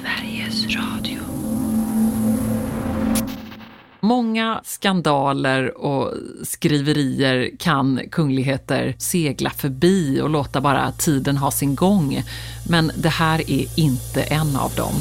Sveriges Radio. Många skandaler och skriverier kan kungligheter segla förbi och låta bara tiden ha sin gång. Men det här är inte en av dem.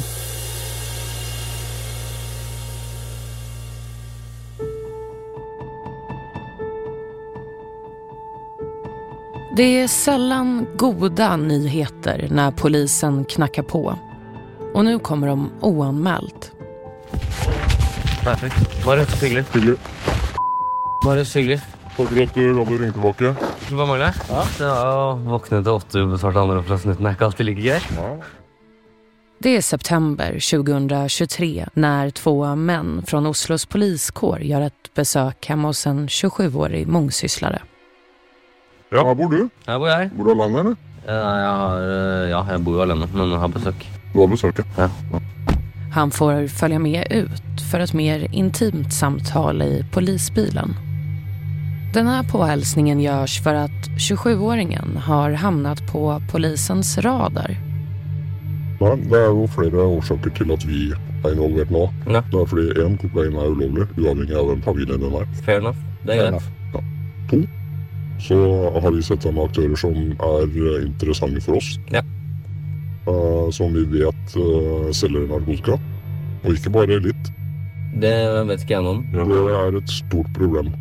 Det är sällan goda nyheter när polisen knackar på. Och nu kommer de oanmält. Perfekt. Bare hyggelig. Bare hyggelig. Takk for at du hadde ringt tilbake. Hva mangler? Ja. Det var å våkne til 8 ubesvarte andreplassen uten ikke alltid like greit. Ja. Det är september 2023 när 2 män från Oslos poliskår gör ett besök hemma hos en 27-årig mångsysslare. Ja, her bor du? Her bor jeg. Bor du alene, eller? Jeg bor jo alene, men jeg har besøk. Du har besøk, ja. Han får följa med ut för ett mer intimt samtal i polisbilen. Den här påhälsningen görs för att 27-åringen har hamnat på polisens radar. Nei, det er jo flere årsaker til at vi er involvert nå. Ja. Det er fordi en, kokain er ulovlig, uavhengig av den familien den er. Fair enough. Det er greit. Ja. 2, så har vi sett sammen aktører som er interessante for oss. Ja. Som vi vet selger narkotika. Og ikke bare litt. Det vet ikke jeg noe om. Ja. Det er et stort problem.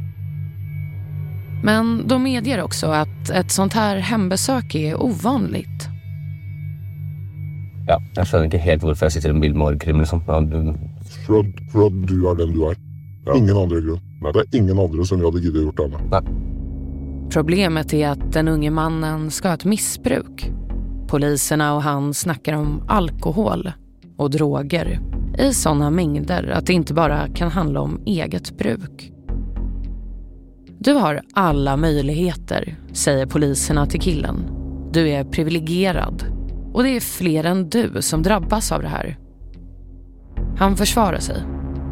Men de medger också att ett sånt här hembesök är ovanligt. Ja, jeg skjønner ikke helt hvorfor jeg sitter i en bil med orgkrim, liksom. Ja, For at du er den du er. Ja. Ingen andre grunn. Nei, det er ingen andre som vi hadde giddet gjort det med. Nei. Problemet är att den unge mannen ska ha ett missbruk. Poliserna och han snackar om alkohol och droger i sådana mängder att det inte bara kan handla om eget bruk. Du har alla möjligheter, säger poliserna till killen. Du är privilegierad och det är fler än du som drabbas av det här. Han försvarar sig.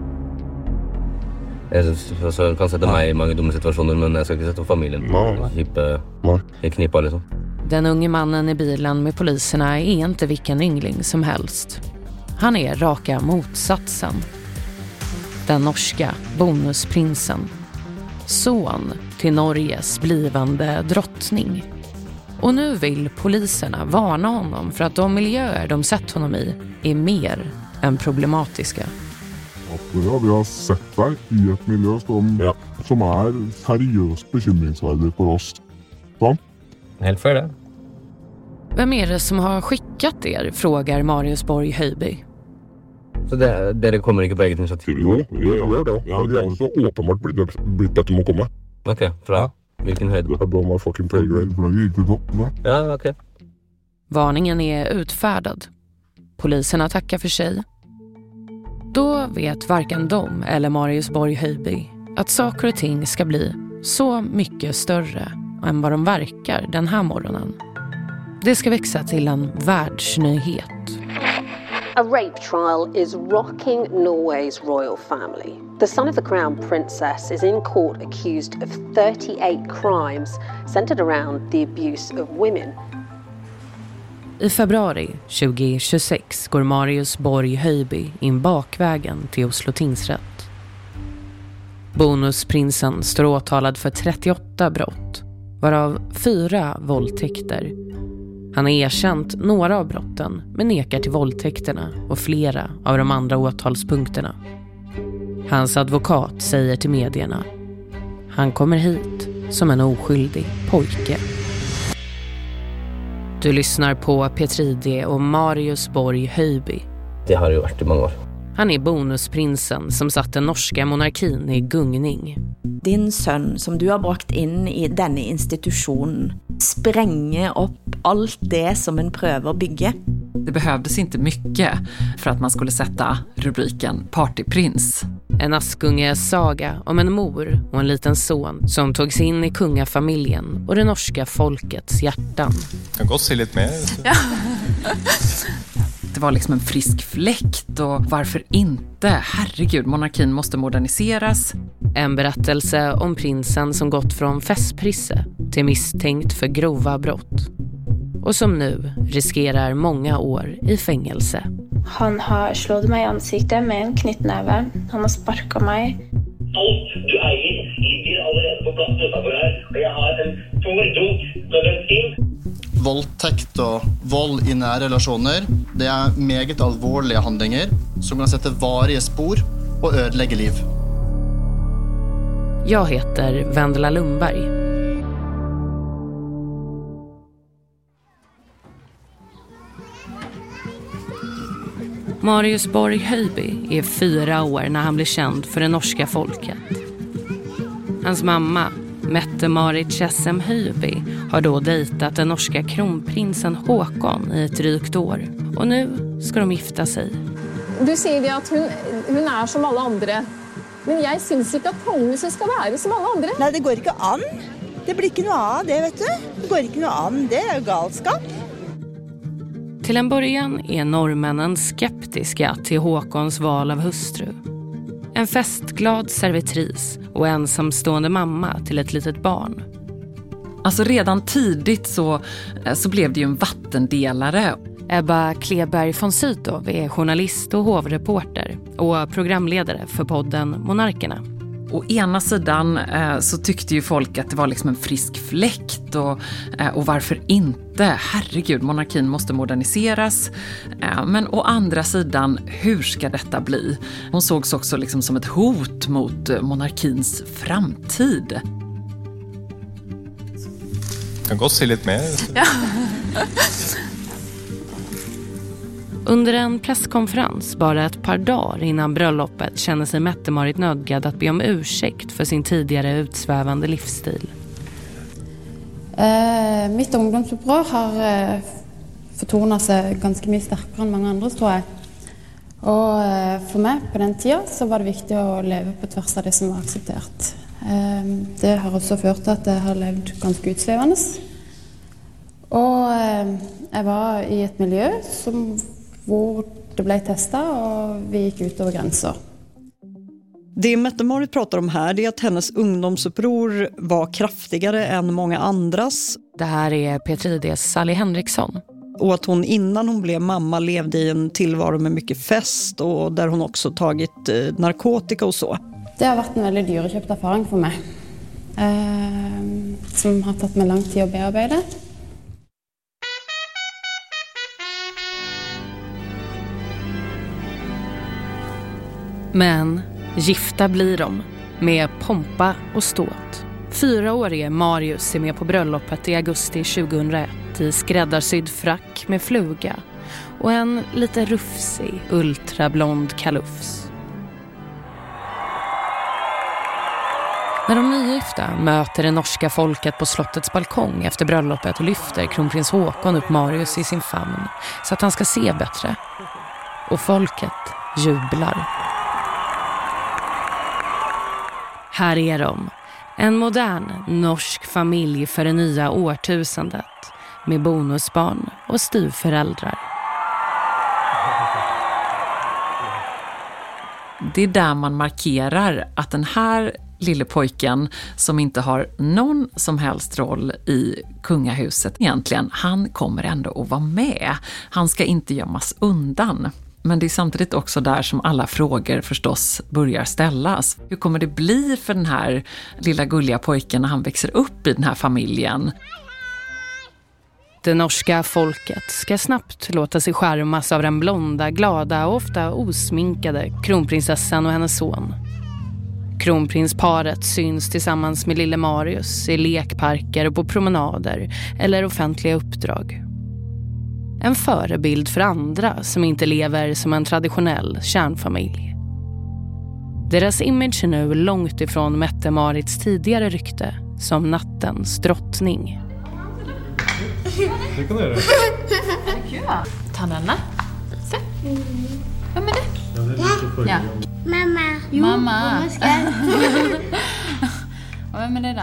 Jeg kan sette meg i mange dumme situasjoner, men jeg skal ikke sette familien. I knipa, liksom. Den unge mannen i bilen med poliserna är inte vilken yngling som helst. Han är raka motsatsen. Den norska bonusprinsen. Son till Norges blivande drottning. Och nu vill poliserna varna honom för att de miljöer de sett honom i är mer än problematiska. Ja, vi har sett deg i et miljø som er seriøst bekymringsverdig for oss. Sant? Helt fair det. Vem är det som har skickat er, frågar Marius Borg Höjby. Så dere kommer ikke på eget initiativ? Jo, vi gjør det. Ja, de er så åpenbart blitt bedt om å komme. Ok, fra hvilken høyde? Det er bare my fucking paygrade. Ja, ok. Varningen är utfärdad. Poliserna tackar för sig. Då vet varken de eller Marius Borg Höjby att saker och ting ska bli så mycket större än vad de verkar den här morgonen. Det ska växa till en världsnyhet. A rape trial is rocking Norway's royal family. The son of the crown princess is in court accused of 38 crimes centered around the abuse of women. I februari 2026 går Marius Borg Höjby in bakvägen till Oslo tingsrätt. Bonusprinsen står åtalad för 38 brott, varav 4 våldtäkter. Han har erkänt några av brotten men nekar till våldtäkterna och flera av de andra åtalspunkterna. Hans advokat säger till medierna: han kommer hit som en oskyldig pojke. Du lyssnar på Petridi och Marius Borg Höjby. Det har ju varit i många år. Han är bonusprinsen som satt den norska monarkin i gungning. Din son som du har brakt in i denne institutionen spränger upp allt det som en prövar bygga. Det behövdes inte mycket för att man skulle sätta rubriken Partyprins. En Askunges saga om en mor och en liten son som togs in i kungafamiljen och det norska folkets hjärtan. Jag kan gott se lite mer. Ja. Det var liksom en frisk fläkt och varför inte? Herregud, monarkin måste moderniseras. En berättelse om prinsen som gått från festprisse till misstänkt för grova brott. Och som nu riskerar många år i fängelse. Han har slået mig i ansiktet med en knyttnäve. Han har sparkat mig. Alt du eier ligger allerede på plassen utenfor her, og jeg har en stor dunk med bensin. Voldtekt og vold i nære relasjoner, det er meget alvorlige handlinger som kan sette varige spor og ødelegge liv. Jag heter Vendela Lundberg. Marius Borg Höjby är 4 år när han blir känd för det norska folket. Hans mamma, Mette-Marit Tjessem Höjby, har då dejtat den norska kronprinsen Håkon i ett drygt år. Och nu ska de gifta sig. Du säger det att hon är som alla andra. Men jag syns inte att kongehuset ska vara som alla andra. Nej, det går inte an. Det blir inte något av det, vet du. Det går inte något an. Det är galskap. Till en början är norrmännen skeptiska till Håkons val av hustru. En festglad servitris och ensamstående mamma till ett litet barn. Alltså redan tidigt så blev det ju en vattendelare. Ebba Kleberg von Sydow är journalist och hovreporter och programledare för podden Monarkerna. Å ena sidan så tyckte ju folk att det var liksom en frisk fläkt och varför inte? Herregud, monarkin måste moderniseras. Men å andra sidan, hur ska detta bli? Hon sågs också liksom som ett hot mot monarkins framtid. Kan gott se lite mer. Ja. Under en presskonferens bara ett par dagar innan bröllopet känner sig Mette-Marit nödgad att be om ursäkt för sin tidigare utsvävande livsstil. Mitt ungdomsuppror har förtonat sig ganska mycket starkare än många andra, tror jag. Och för mig på den tiden så var det viktigt att leva på tvärs av det som var accepterat. Det har också fört till att jag har levt ganska utsvävande. Och jag var i ett miljö hvor det blev testat och vi gick ut över gränser. Det Mette-Marit pratar om här är att hennes ungdomsuppror var kraftigare än många andras. Det här är P3D's Sally Henriksson. Och att hon innan hon blev mamma levde i en tillvaro med mycket fest och där hon också tagit narkotika och så. Det har varit en väldigt dyrköpt erfaring för mig. Som har tagit mig lång tid att bearbeta. Men gifta blir de, med pompa och ståt. 4-årige Marius är med på bröllopet i augusti 2001 i skräddarsydd frack med fluga och en lite rufsig ultrablond kalufs. När de nygifta möter det norska folket på slottets balkong efter bröllopet lyfter kronprins Håkon upp Marius i sin famn så att han ska se bättre. Och folket jublar. Här är de, en modern norsk familj för det nya årtusendet med bonusbarn och styvföräldrar. Det är där man markerar att den här lille pojken som inte har någon som helst roll i kungahuset egentligen, han kommer ändå att vara med. Han ska inte gömmas undan. Men det är samtidigt också där som alla frågor förstås börjar ställas. Hur kommer det bli för den här lilla gulliga pojken när han växer upp i den här familjen? Det norska folket ska snabbt låta sig skärmas av den blonda, glada och ofta osminkade kronprinsessan och hennes son. Kronprinsparet syns tillsammans med lille Marius i lekparker och på promenader eller offentliga uppdrag. En förebild för andra som inte lever som en traditionell kärnfamilj. Deras image är nu långt ifrån Mette-Marits tidigare rykte som nattens drottning. Det kan du göra. Ta den. Se. Vem är det? Ja, det är lite pojke. Ja. Mamma. Jo, mamma. Och vem är det då?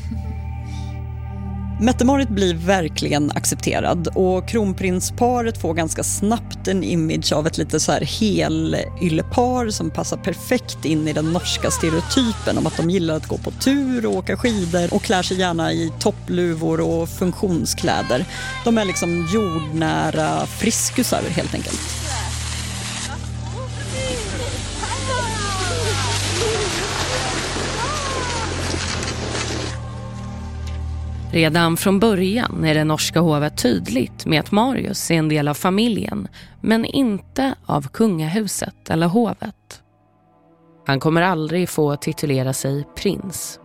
Mette-Marit blir verkligen accepterad och kronprinsparet får ganska snabbt en image av ett lite så här helyllepar som passar perfekt in i den norska stereotypen om att de gillar att gå på tur och åka skidor och klär sig gärna i toppluvor och funktionskläder. De är liksom jordnära friskusar helt enkelt. Redan från början är det norska hovet tydligt med att Marius är en del av familjen, men inte av kungahuset eller hovet. Han kommer aldrig få titulera sig prins.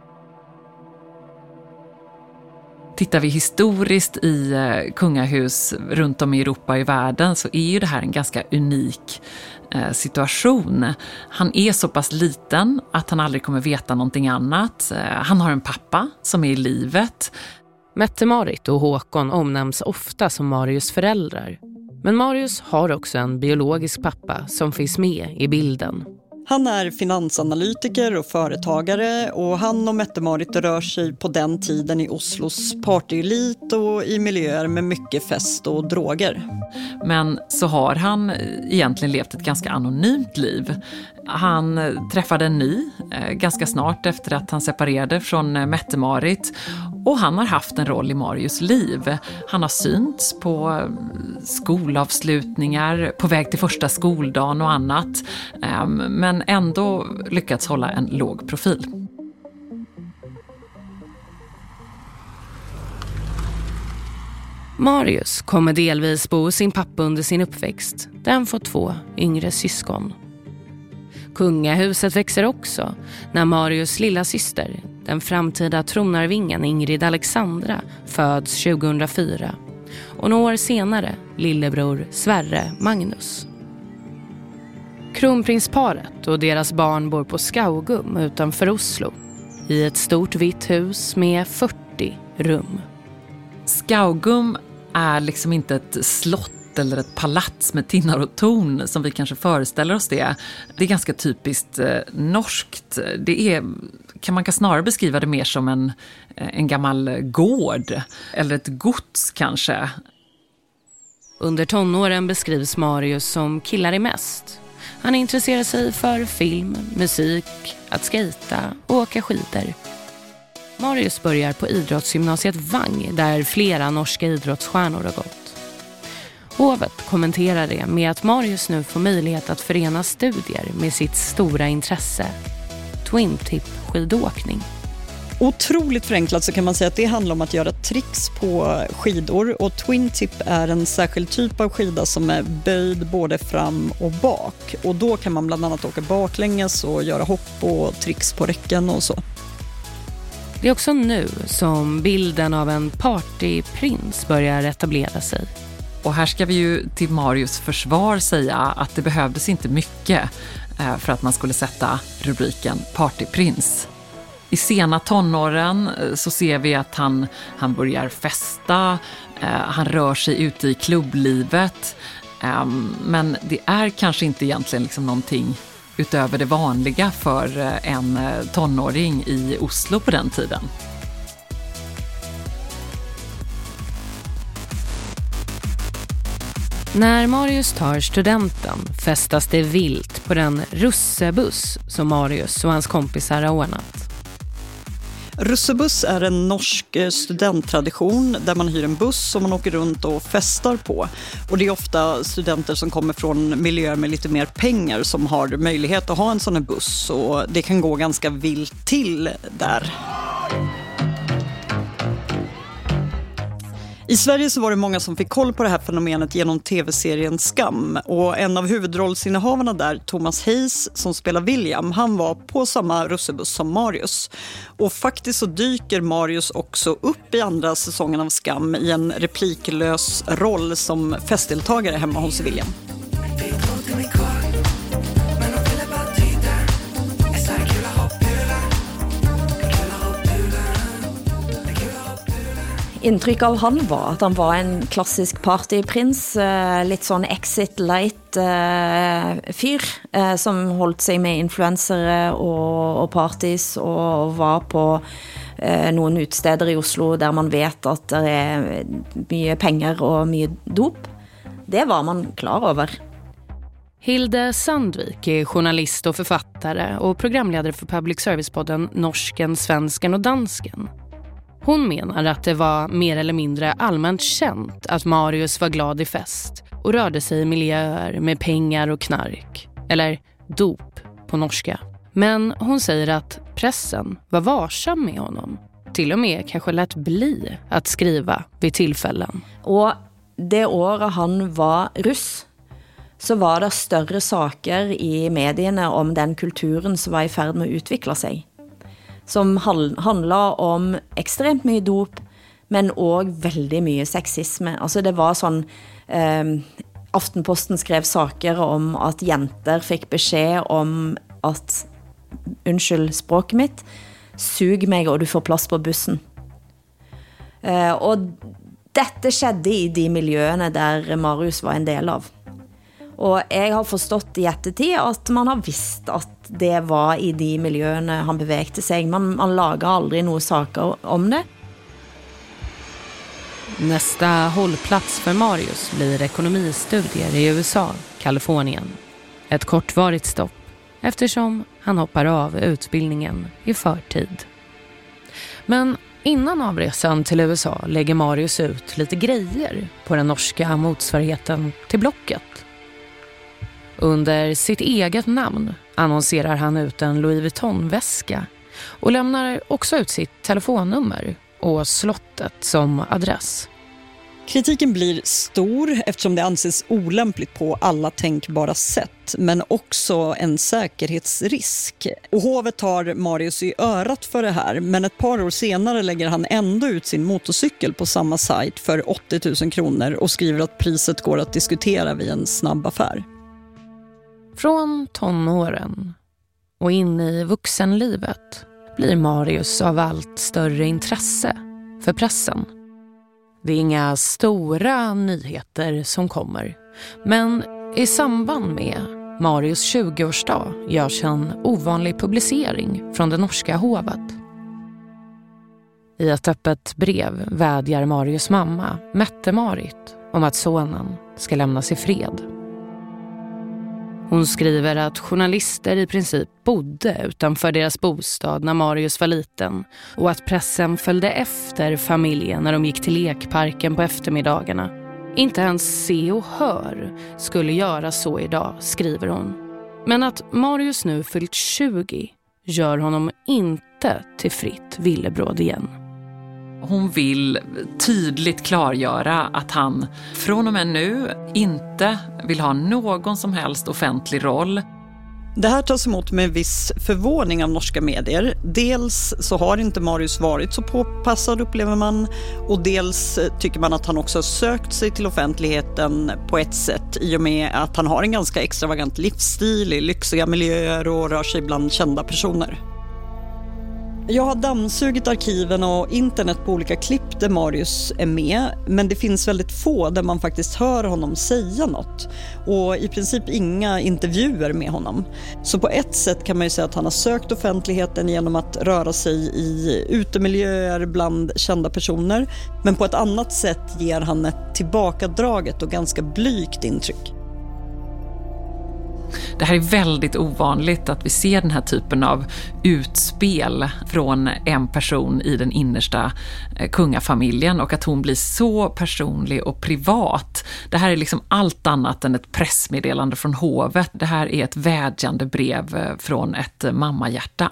Tittar vi historiskt i kungahus runt om i Europa och i världen så är ju det här en ganska unik situation. Han är så pass liten att han aldrig kommer veta någonting annat. Han har en pappa som är i livet. Mette-Marit och Håkon omnämns ofta som Marius föräldrar. Men Marius har också en biologisk pappa som finns med i bilden. Han är finansanalytiker och företagare och han och Mette-Marit rör sig på den tiden i Oslos partyelit och i miljöer med mycket fest och droger. Men så har han egentligen levt ett ganska anonymt liv. Han träffade en ny ganska snart efter att han separerade från Mette-Marit och han har haft en roll i Marius liv. Han har synts på skolavslutningar, på väg till första skoldagen och annat, men ändå lyckats hålla en låg profil. Marius kommer delvis bo hos sin pappa under sin uppväxt, där han får 2 yngre syskon. Kungahuset växer också när Marius lilla syster, den framtida tronarvingen Ingrid Alexandra, föds 2004 och några år senare lillebror Sverre Magnus. Kronprinsparet och deras barn bor på Skaugum utanför Oslo i ett stort vitt hus med 40 rum. Skaugum är liksom inte ett slott eller ett palats med tinnar och torn som vi kanske föreställer oss det. Det är ganska typiskt norskt. Man kan snarare beskriva det mer som en gammal gård eller ett gods kanske. Under tonåren beskrivs Marius som killar i mest. Han intresserar sig för film, musik, att skejta och åka skidor. Marius börjar på idrottsgymnasiet Vang där flera norska idrottsstjärnor har gått. Hovet kommenterar det med att Marius nu får möjlighet att förena studier med sitt stora intresse, twin tip skidåkning. Otroligt förenklat så kan man säga att det handlar om att göra tricks på skidor och twin tip är en särskild typ av skida som är böjd både fram och bak och då kan man bland annat åka baklänges och göra hopp och tricks på räcken och så. Det är också nu som bilden av en partyprins börjar etablera sig. Och här ska vi ju till Marius försvar säga att det behövdes inte mycket för att man skulle sätta rubriken partyprins. I sena tonåren så ser vi att han börjar festa, han rör sig ute i klubblivet. Men det är kanske inte egentligen liksom någonting utöver det vanliga för en tonåring i Oslo på den tiden. När Marius tar studenten festas det vilt på den russebuss som Marius och hans kompisar har ordnat. Russebuss är en norsk studenttradition där man hyr en buss som man åker runt och festar på. Och det är ofta studenter som kommer från miljöer med lite mer pengar som har möjlighet att ha en sån här buss och det kan gå ganska vilt till där. I Sverige så var det många som fick koll på det här fenomenet genom tv-serien Skam. Och en av huvudrollsinnehavarna där, Thomas Hayes, som spelar William, han var på samma russebuss som Marius. Och faktiskt så dyker Marius också upp i andra säsongen av Skam i en repliklös roll som festdeltagare hemma hos William. Inntrykk av han var at han var en klassisk partyprins, litt sånn exit light fyr, som holdt seg med influensere og parties og var på noen utsteder i Oslo der man vet at det er mye penger og mye dop. Det var man klar over. Hilde Sandvik är journalist och författare och programledare för public service-podden Norsken, Svensken och Dansken. Hon menar att det var mer eller mindre allmänt känt att Marius var glad i fest och rörde sig i miljöer med pengar och knark, eller dop på norska. Men hon säger att pressen var varsam med honom till och med kanske lät bli att skriva vid tillfällen. Och det året han var russ så var det större saker i medierna om den kulturen som var i färd med att utveckla sig. Som handlade om extremt mycket dop, men också väldigt mycket sexism. Alltså det var sån Aftenposten skrev saker om att jenter fick besked om att unnskyld språket mitt, sug mig och du får plats på bussen. Och detta skedde i de miljöerna där Marius var en del av. Och jag har förstått i eftertid att man har visst att det var i de miljöerna han bevegde sig. Man lagar aldrig några saker om det. Nästa hållplats för Marius blir ekonomistudier i USA, Kalifornien. Ett kortvarigt stopp eftersom han hoppar av utbildningen i förtid. Men innan avresan till USA lägger Marius ut lite grejer på den norska motsvarigheten till Blocket. Under sitt eget namn annonserar han ut en Louis Vuitton-väska och lämnar också ut sitt telefonnummer och slottet som adress. Kritiken blir stor eftersom det anses olämpligt på alla tänkbara sätt, men också en säkerhetsrisk. Och hovet tar Marius i örat för det här, men ett par år senare lägger han ändå ut sin motorcykel på samma sajt för 80 000 kronor och skriver att priset går att diskutera vid en snabb affär. Från tonåren och in i vuxenlivet blir Marius av allt större intresse för pressen. Det är inga stora nyheter som kommer, men i samband med Marius 20-årsdag görs en ovanlig publicering från det norska hovet. I ett öppet brev vädjar Marius mamma, Mette-Marit, om att sonen ska lämnas i fred. Hon skriver att journalister i princip bodde utanför deras bostad när Marius var liten och att pressen följde efter familjen när de gick till lekparken på eftermiddagarna. Inte ens Se och Hör skulle göra så idag, skriver hon. Men att Marius nu fyllt 20 gör honom inte till fritt villebråd igen. Hon vill tydligt klargöra att han från och med nu inte vill ha någon som helst offentlig roll. Det här tas emot med viss förvåning av norska medier. Dels så har inte Marius varit så påpassad, upplever man. Och dels tycker man att han också har sökt sig till offentligheten på ett sätt i och med att han har en ganska extravagant livsstil i lyxiga miljöer och rör sig bland kända personer. Jag har dammsugit arkiven och internet på olika klipp där Marius är med, men det finns väldigt få där man faktiskt hör honom säga något och i princip inga intervjuer med honom. Så på ett sätt kan man ju säga att han har sökt offentligheten genom att röra sig i utemiljöer bland kända personer, men på ett annat sätt ger han ett tillbakadraget och ganska blygt intryck. Det här är väldigt ovanligt att vi ser den här typen av utspel från en person i den innersta kungafamiljen och att hon blir så personlig och privat. Det här är liksom allt annat än ett pressmeddelande från hovet. Det här är ett vädjande brev från ett mammahjärta.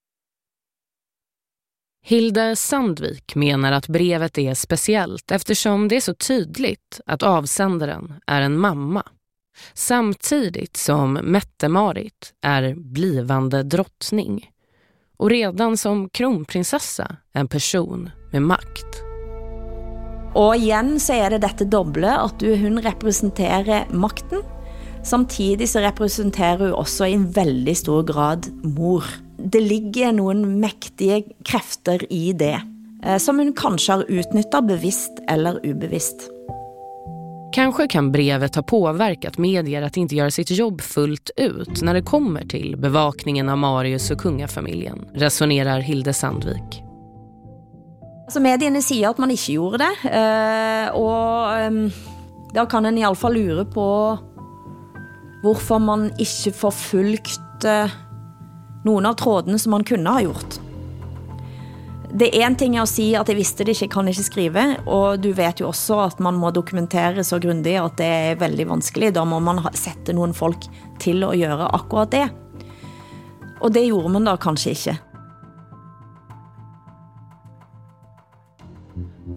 Hilde Sandvik menar att brevet är speciellt eftersom det är så tydligt att avsändaren är en mamma. Samtidigt som Mette-Marit är blivande drottning och redan som kronprinsessa en person med makt. Och igen så är det detta dubbla att hon representerar makten. Samtidigt så representerar hon också i en väldigt stor grad mor. Det ligger någon mäktiga krafter i det som hon kanske har utnyttjat bevisst eller obevisst. Kanske kan brevet ha påverkat medier att inte göra sitt jobb fullt ut när det kommer till bevakningen av Marius och kungafamiljen, resonerar Hilde Sandvik. Alltså medierna säger att man inte gjorde det, och då kan en i alla fall lura på varför man inte förfulgt någon av trådarna som man kunde ha gjort. Det är en ting att säga att jag visste det inte, kan inte skriva, och du vet ju också att man må dokumentera så grundigt att det är väldigt vanskligt. Då må man sätta någon folk till att göra akkurat det. Och det gjorde man då kanske inte.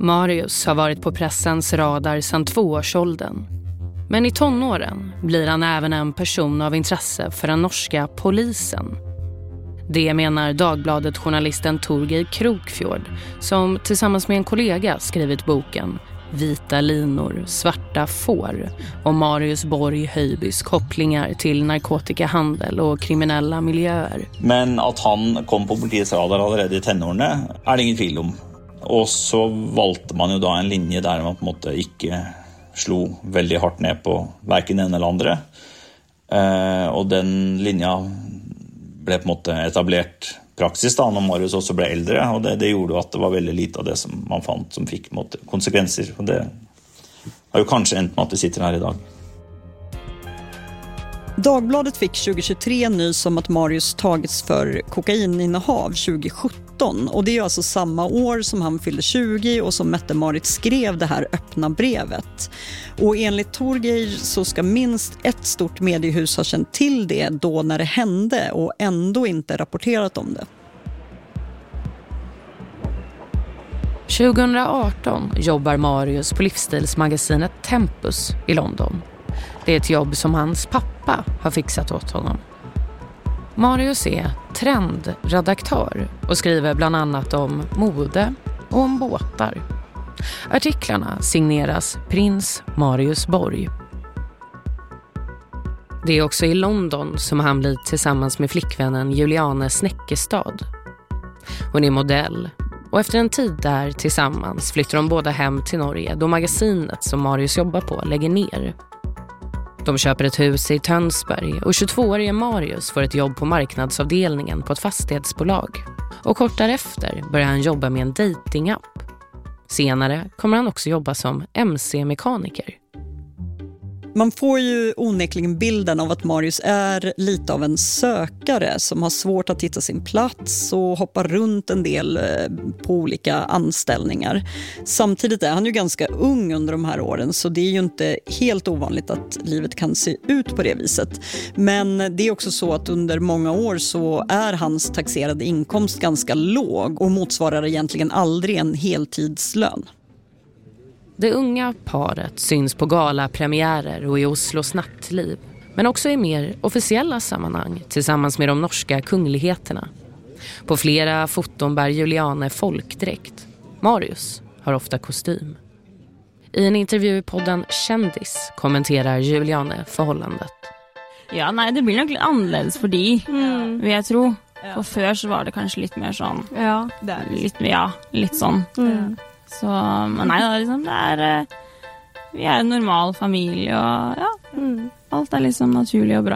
Marius har varit på pressens radar sedan 2-årsåldern. Men i tonåren blir han även en person av intresse för den norska polisen. Det menar Dagbladet-journalisten Torgeir Krokfjord, som tillsammans med en kollega skrivit boken Vita linor, svarta får om Marius Borg Höjbys kopplingar till narkotikahandel och kriminella miljöer. Men att han kom på politiets radar allerede i tenårene är det ingen tvil om. Och så valgte man ju då en linje där man på en måte ikke slog väldigt hårt ner på varken en eller andra. Och den linjen blev på en måte etablert praxis da, når Marius også ble eldre, og det gjorde at det var veldig lite av det som man fant som fikk konsekvenser. Og det har ju kanske endt med att vi sitter här idag. Dagbladet fick 2023 nys om att Marius tagits för kokaininnehav 2017. Och det är alltså samma år som han fyllde 20 och som Mette-Marit skrev det här öppna brevet. Och enligt Torgeir så ska minst ett stort mediehus ha känt till det då när det hände och ändå inte rapporterat om det. 2018 jobbar Marius på livsstilsmagasinet Tempus i London. Det är ett jobb som hans pappa har fixat åt honom. Marius är trendredaktör och skriver bland annat om mode och om båtar. Artiklarna signeras Prins Marius Borg. Det är också i London som han blir tillsammans med flickvännen Juliane Snäckestad. Hon är modell. Och efter en tid där tillsammans flyttar de båda hem till Norge då magasinet som Marius jobbar på lägger ner. De köper ett hus i Tönsberg och 22-årige Marius får ett jobb på marknadsavdelningen på ett fastighetsbolag. Och kort därefter börjar han jobba med en datingapp. Senare kommer han också jobba som MC-mekaniker. Man får ju onekligen bilden av att Marius är lite av en sökare som har svårt att hitta sin plats och hoppar runt en del på olika anställningar. Samtidigt är han ju ganska ung under de här åren så det är ju inte helt ovanligt att livet kan se ut på det viset. Men det är också så att under många år så är hans taxerade inkomst ganska låg och motsvarar egentligen aldrig en heltidslön. Det unga paret syns på galapremiärer och i Oslos nattliv, men också i mer officiella sammanhang tillsammans med de norska kungligheterna. På flera foton bär Juliane folkdräkt. Marius har ofta kostym. I en intervju i podden Kändis kommenterar Juliane förhållandet. Ja, nej, det blir nog lite annorlunda för dig, vill jag tro. För förr så var det kanske lite mer sån. Ja, det är lite sån. Så, men nej, liksom, vi är en normal familj och ja, allt är liksom naturligt och bra.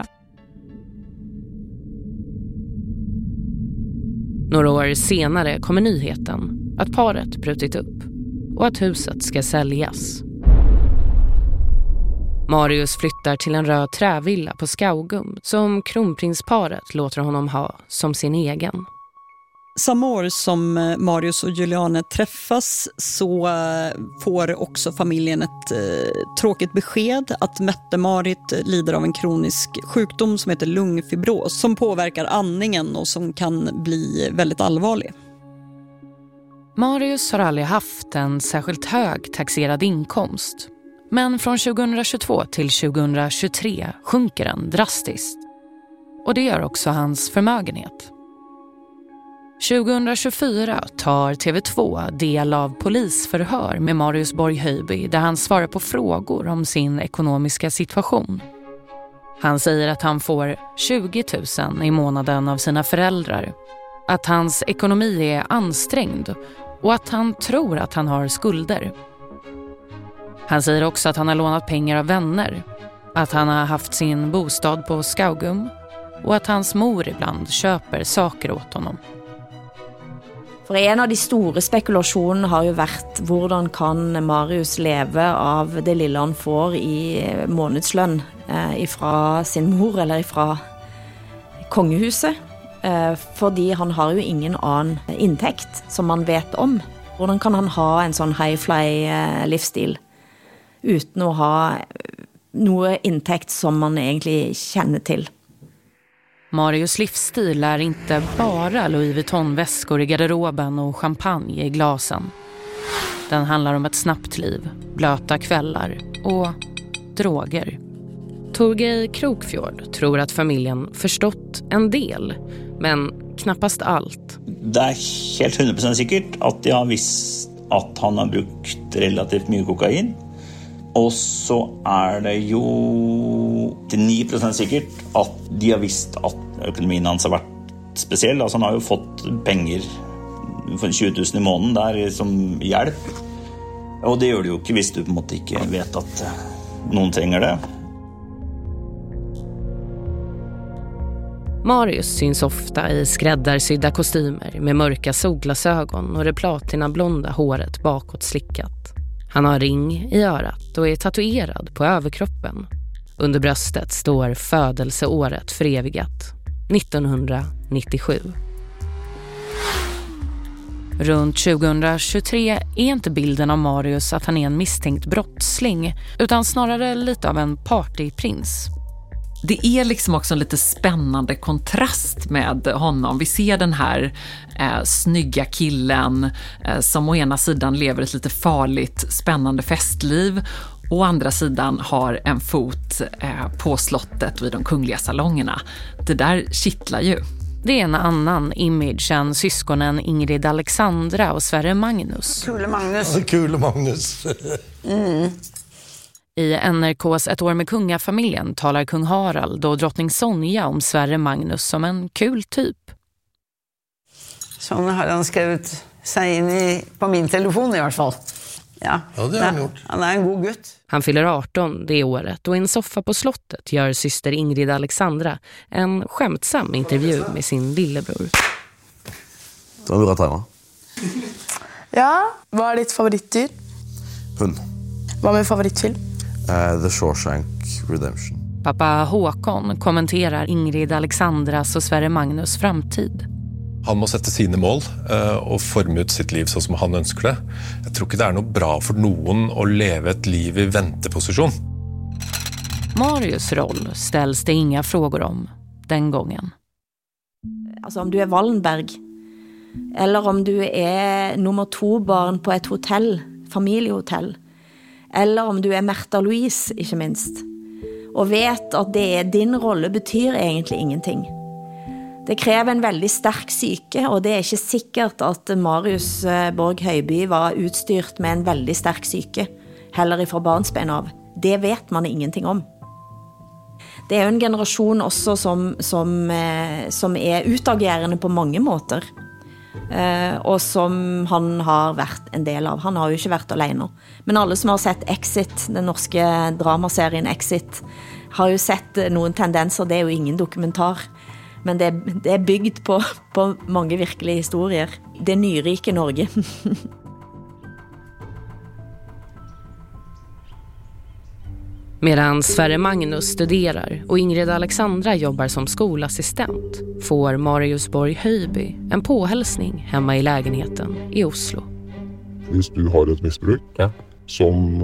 Några år senare kommer nyheten att paret brutit upp och att huset ska säljas. Marius flyttar till en röd trävilla på Skaugum som kronprinsparet låter honom ha som sin egen. Samma år som Marius och Juliane träffas så får också familjen ett tråkigt besked att Mette-Marit lider av en kronisk sjukdom som heter lungfibros som påverkar andningen och som kan bli väldigt allvarlig. Marius har aldrig haft en särskilt hög taxerad inkomst. Men från 2022 till 2023 sjunker den drastiskt. Och det gör också hans förmögenhet. 2024 tar TV2 del av polisförhör med Marius Borg Höjby där han svarar på frågor om sin ekonomiska situation. Han säger att han får 20 000 i månaden av sina föräldrar, att hans ekonomi är ansträngd och att han tror att han har skulder. Han säger också att han har lånat pengar av vänner, att han har haft sin bostad på Skaugum och att hans mor ibland köper saker åt honom. For en av de store spekulasjonene har jo vært hvordan kan Marius leve av det lille han får i månedslønn ifra sin mor eller ifra kongehuset. Fordi han har jo ingen annen inntekt som man vet om. Hvordan kan han ha en sånn high-fly livsstil uten å ha noe inntekt som man egentlig känner till? Marius livsstil är inte bara Louis Vuitton-väskor i garderoben och champagne i glasen. Den handlar om ett snabbt liv, blöta kvällar och droger. Torgeir Krokfjord tror att familjen förstått en del, men knappast allt. Det är helt 100% säkert att de har visst att han har brukt relativt mycket kokain. Och så är det ju till 9% säkert att de har visst att ekonomin hans har varit speciell. Alltså han har ju fått pengar för 20 000 i månaden där som hjälp. Och det gör du ju inte hvis du på något inte vet att någon tränger det. Marius syns ofta i skräddarsydda kostymer med mörka solglasögon och det platinablonda håret bakåt slickat. Han har ring i örat och är tatuerad på överkroppen. Under bröstet står födelseåret förevigat, 1997. Runt 2023 är inte bilden av Marius att han är en misstänkt brottsling, utan snarare lite av en partyprins. Det är liksom också en lite spännande kontrast med honom. Vi ser den här snygga killen som å ena sidan lever ett lite farligt, spännande festliv. Å andra sidan har en fot på slottet vid de kungliga salongerna. Det där kittlar ju. Det är en annan image än syskonen Ingrid Alexandra och Sverre Magnus. Kule Magnus. Kule Magnus. I NRKs Ett år med kungafamiljen talar kung Harald och drottning Sonja om Sverre Magnus som en kul typ. Så har han skrivit sig in på min telefon i alla fall. Ja, det har han gjort. Han är en god gutt. Han fyller 18 det året och i en soffa på slottet gör syster Ingrid Alexandra en skämtsam intervju med sin lillebror. Du har lurat här, va? Ja, vad är ditt favoritdyr? Hund. Vad är favoritfilm? The Shawshank Redemption. Pappa Håkon kommenterar Ingrid Alexandras och Sverre Magnus framtid. Han må sätta sina mål och forma ut sitt liv så som han önskar det. Jag tror inte det är något bra för någon att leva ett liv i vänteposition. Marius roll ställs det inga frågor om den gången. Alltså om du är Wallenberg eller om du är nummer 2 barn på ett hotell, familjehotell, eller om du är Märta Louise, inte minst, och vet att det är din roll betyder egentligen ingenting. Det kräver en väldigt stark psyke, och det är inte säkert att Marius Borg Høiby var utstyrt med en väldigt stark psyke, heller ifrån barnsben av. Det vet man ingenting om. Det är en generation också som är utagerande på många måter. Och som han har varit en del av. Han har ju inte varit alene. Men alla som har sett Exit, den norska dramaserien Exit, har ju sett någon tendenser. Det är ju ingen dokumentar. Men det är byggt på många verkliga historier. Det nyrike Norge. Medan Sverre Magnus studerar och Ingrid Alexandra jobbar som skolassistent får Marius Borg Høiby en påhälsning hemma i lägenheten i Oslo. Hvis du har ett missbruk som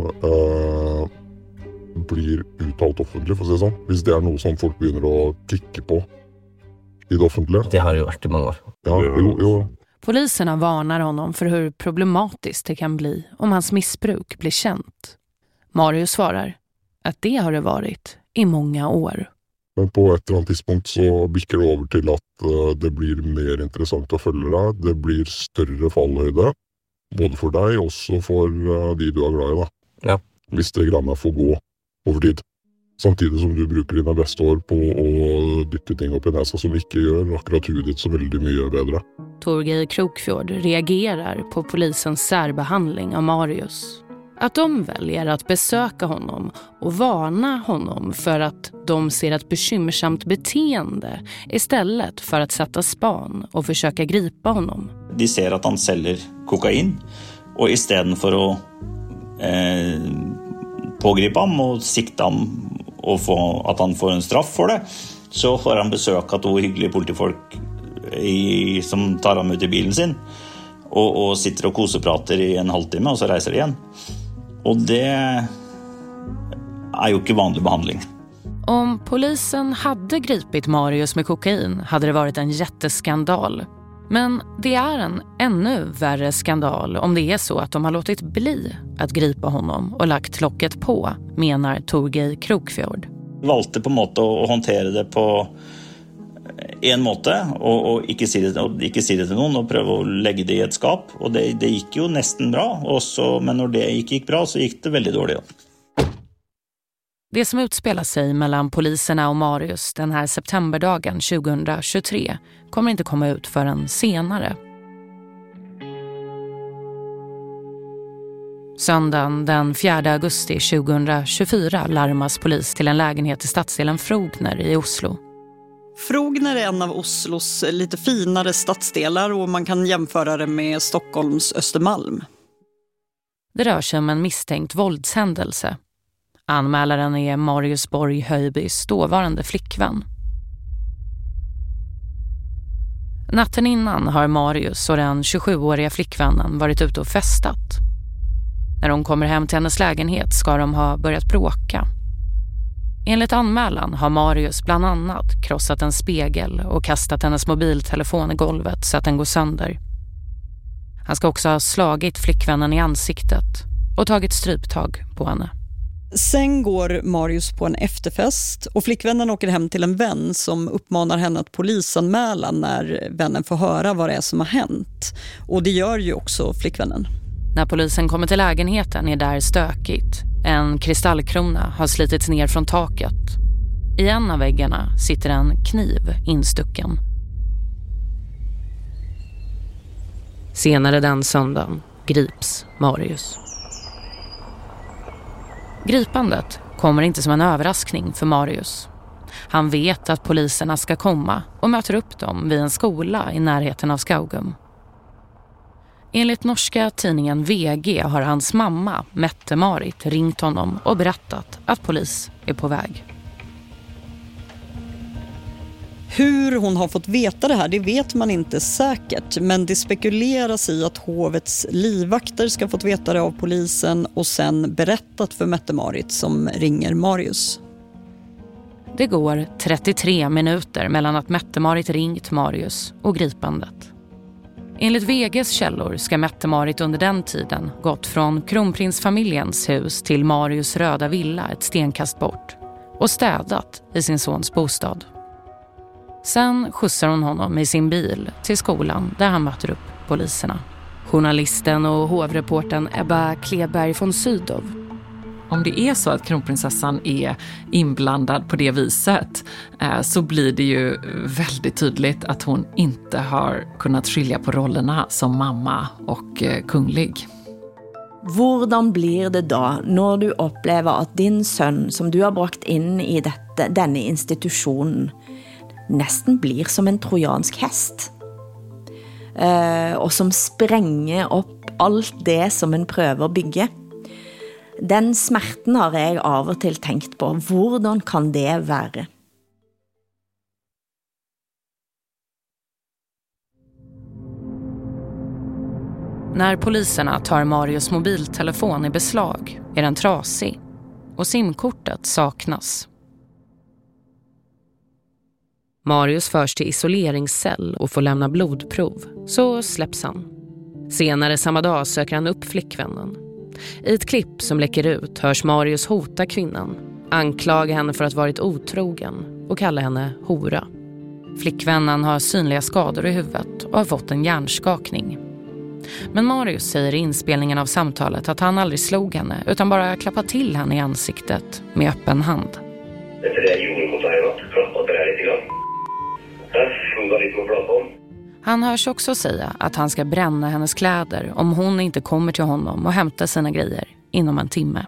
blir uttalt offentligt, för att säga så. Hvis det är något som folk börjar att klicka på i det offentliga. Det har ju varit i många år. Ja, jo. Poliserna varnar honom för hur problematiskt det kan bli om hans missbruk blir känt. Marius svarar att det har det varit i många år. Men på ett eller annat tidspunkt så bickar det över till att det blir mer intressant att följa dig. Det blir större fallhöjde. Både för dig och också för de du är glad i. Da. Ja. Hvis det grann får gå över tid. Samtidigt som du brukar dina bästa år på att dytta ting upp i näsa som inte gör akkurat huvudet så väldigt mycket bättre. Torgeir Krokfjord reagerar på polisens särbehandling av Marius. Att de väljer att besöka honom och varna honom för att de ser ett bekymmersamt beteende istället för att sätta span och försöka gripa honom. De ser att han säljer kokain och istället för att pågripa honom och sikta honom och få att han får en straff för det, så får han besök av 2 hyggliga politifolk som tar honom ut i bilen sin och sitter och koseprater i en halvtimme och så reser igen. Och det är ju inte vanlig behandling. Om polisen hade gripit Marius med kokain hade det varit en jätteskandal. Men det är en ännu värre skandal om det är så att de har låtit bli att gripa honom och lagt locket på, menar Torgeir Krokfjord. Valgte på en måte å håndtere det på en måte, og ikke si det til noen, og prøve å legge det i et skap. Og det gikk jo nesten bra, men når det gikk bra, så gikk det veldig dårlig. Det som utspelar sig mellan poliserna och Marius den här septemberdagen 2023 kommer inte komma ut förrän senare. Söndagen den 4 augusti 2024 larmas polis till en lägenhet i stadsdelen Frogner i Oslo. Frogner är en av Oslos lite finare stadsdelar och man kan jämföra det med Stockholms Östermalm. Det rör sig om en misstänkt våldshändelse. Anmälaren är Marius Borg Höjbys dåvarande flickvän. Natten innan har Marius och den 27-åriga flickvännen varit ute och festat. När de kommer hem till hennes lägenhet ska de ha börjat bråka. Enligt anmälan har Marius bland annat krossat en spegel och kastat hennes mobiltelefon i golvet så att den går sönder. Han ska också ha slagit flickvännen i ansiktet och tagit stryptag på henne. Sen går Marius på en efterfest och flickvännen åker hem till en vän som uppmanar henne att polisanmäla när vännen får höra vad det är som har hänt. Och det gör ju också flickvännen. När polisen kommer till lägenheten är där stökigt. En kristallkrona har slitits ner från taket. I en av väggarna sitter en kniv instucken. Senare den söndagen grips Marius. Gripandet kommer inte som en överraskning för Marius. Han vet att poliserna ska komma och möter upp dem vid en skola i närheten av Skaugum. Enligt norska tidningen VG har hans mamma, Mette-Marit, ringt honom och berättat att polis är på väg. Hur hon har fått veta det här, det vet man inte säkert. Men det spekuleras i att hovets livvakter ska fått veta det av polisen och sen berättat för Mette-Marit som ringer Marius. Det går 33 minuter mellan att Mette-Marit ringt Marius och gripandet. Enligt VGs källor ska Mette-Marit under den tiden gått från kronprinsfamiljens hus till Marius röda villa ett stenkast bort och städat i sin sons bostad. Sen skjutsar hon honom i sin bil till skolan där han möter upp poliserna. Journalisten och hovreportern Ebba Kleberg von Sydow. Om det är så att kronprinsessan är inblandad på det viset så blir det ju väldigt tydligt att hon inte har kunnat skilja på rollerna som mamma och kunglig. Hvordan blir det då när du upplever att din son som du har bragt in i denna institution nästan blir som en trojansk häst och som spränger upp allt det som en prövar bygge? Den smerten har jag av och till tänkt på. Hvordan kan det vara? När poliserna tar Marius mobiltelefon i beslag är den trasig och simkortet saknas. Marius förs till isoleringscell och får lämna blodprov, så släpps han. Senare samma dag söker han upp flickvännen. I ett klipp som läcker ut hörs Marius hota kvinnan, anklaga henne för att varit otrogen och kalla henne hora. Flickvännen har synliga skador i huvudet och har fått en hjärnskakning. Men Marius säger i inspelningen av samtalet att han aldrig slog henne utan bara klappade till henne i ansiktet med öppen hand. Efter det jag gjorde mot dig, klappade det här lite grann. Han hörs också säga att han ska bränna hennes kläder om hon inte kommer till honom och hämtar sina grejer inom en timme.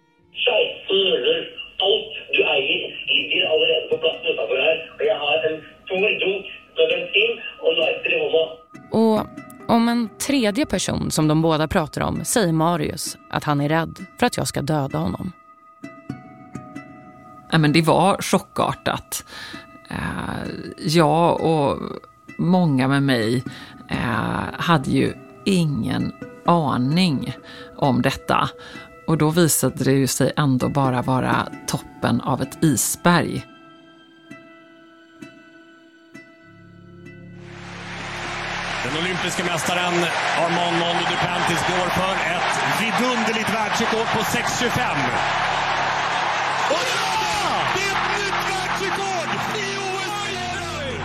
Du äger ligger allerede på plassen utanför här och jag har en stor dunk med bensin och lighter i handen. Och om en tredje person som de båda pratar om säger Marius att han är rädd för att jag ska döda honom. Men det var chockartat. Jag och många med mig hade ju ingen aning om detta. Och då visade det ju sig ändå bara vara toppen av ett isberg. Den olympiska mästaren Armand Duplantis går för ett vidunderligt världsrekord på 6,25. Och ja! Det är ett nytt världsrekord i OS!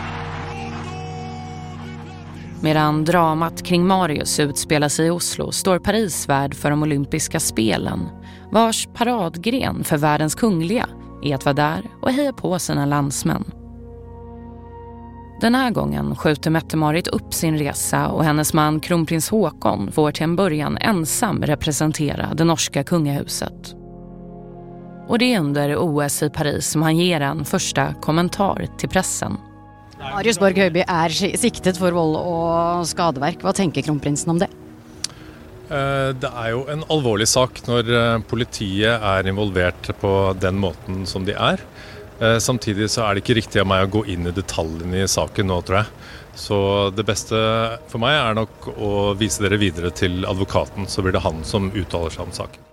Medan dramat kring Marius utspelar sig i Oslo står Paris värd för de olympiska spelen, vars paradgren för världens kungliga är att vara där och heja på sina landsmän. Den här gången skjuter Mette-Marit upp sin resa och hennes man kronprins Håkon får till en början ensam representera det norska kungahuset. Och det är under OS i Paris som han ger en första kommentar till pressen. Marius Borg Høiby är siktet för våld och skadeverk. Vad tänker kronprinsen om det? Det är ju en allvarlig sak när politiet är involverat på den måten som de är. Samtidigt så är det inte riktigt av mig att gå in i detaljerna i saken nu, tror jag. Så det bästa för mig är nog att visa det vidare till advokaten, så blir det han som uttalar sig om saken.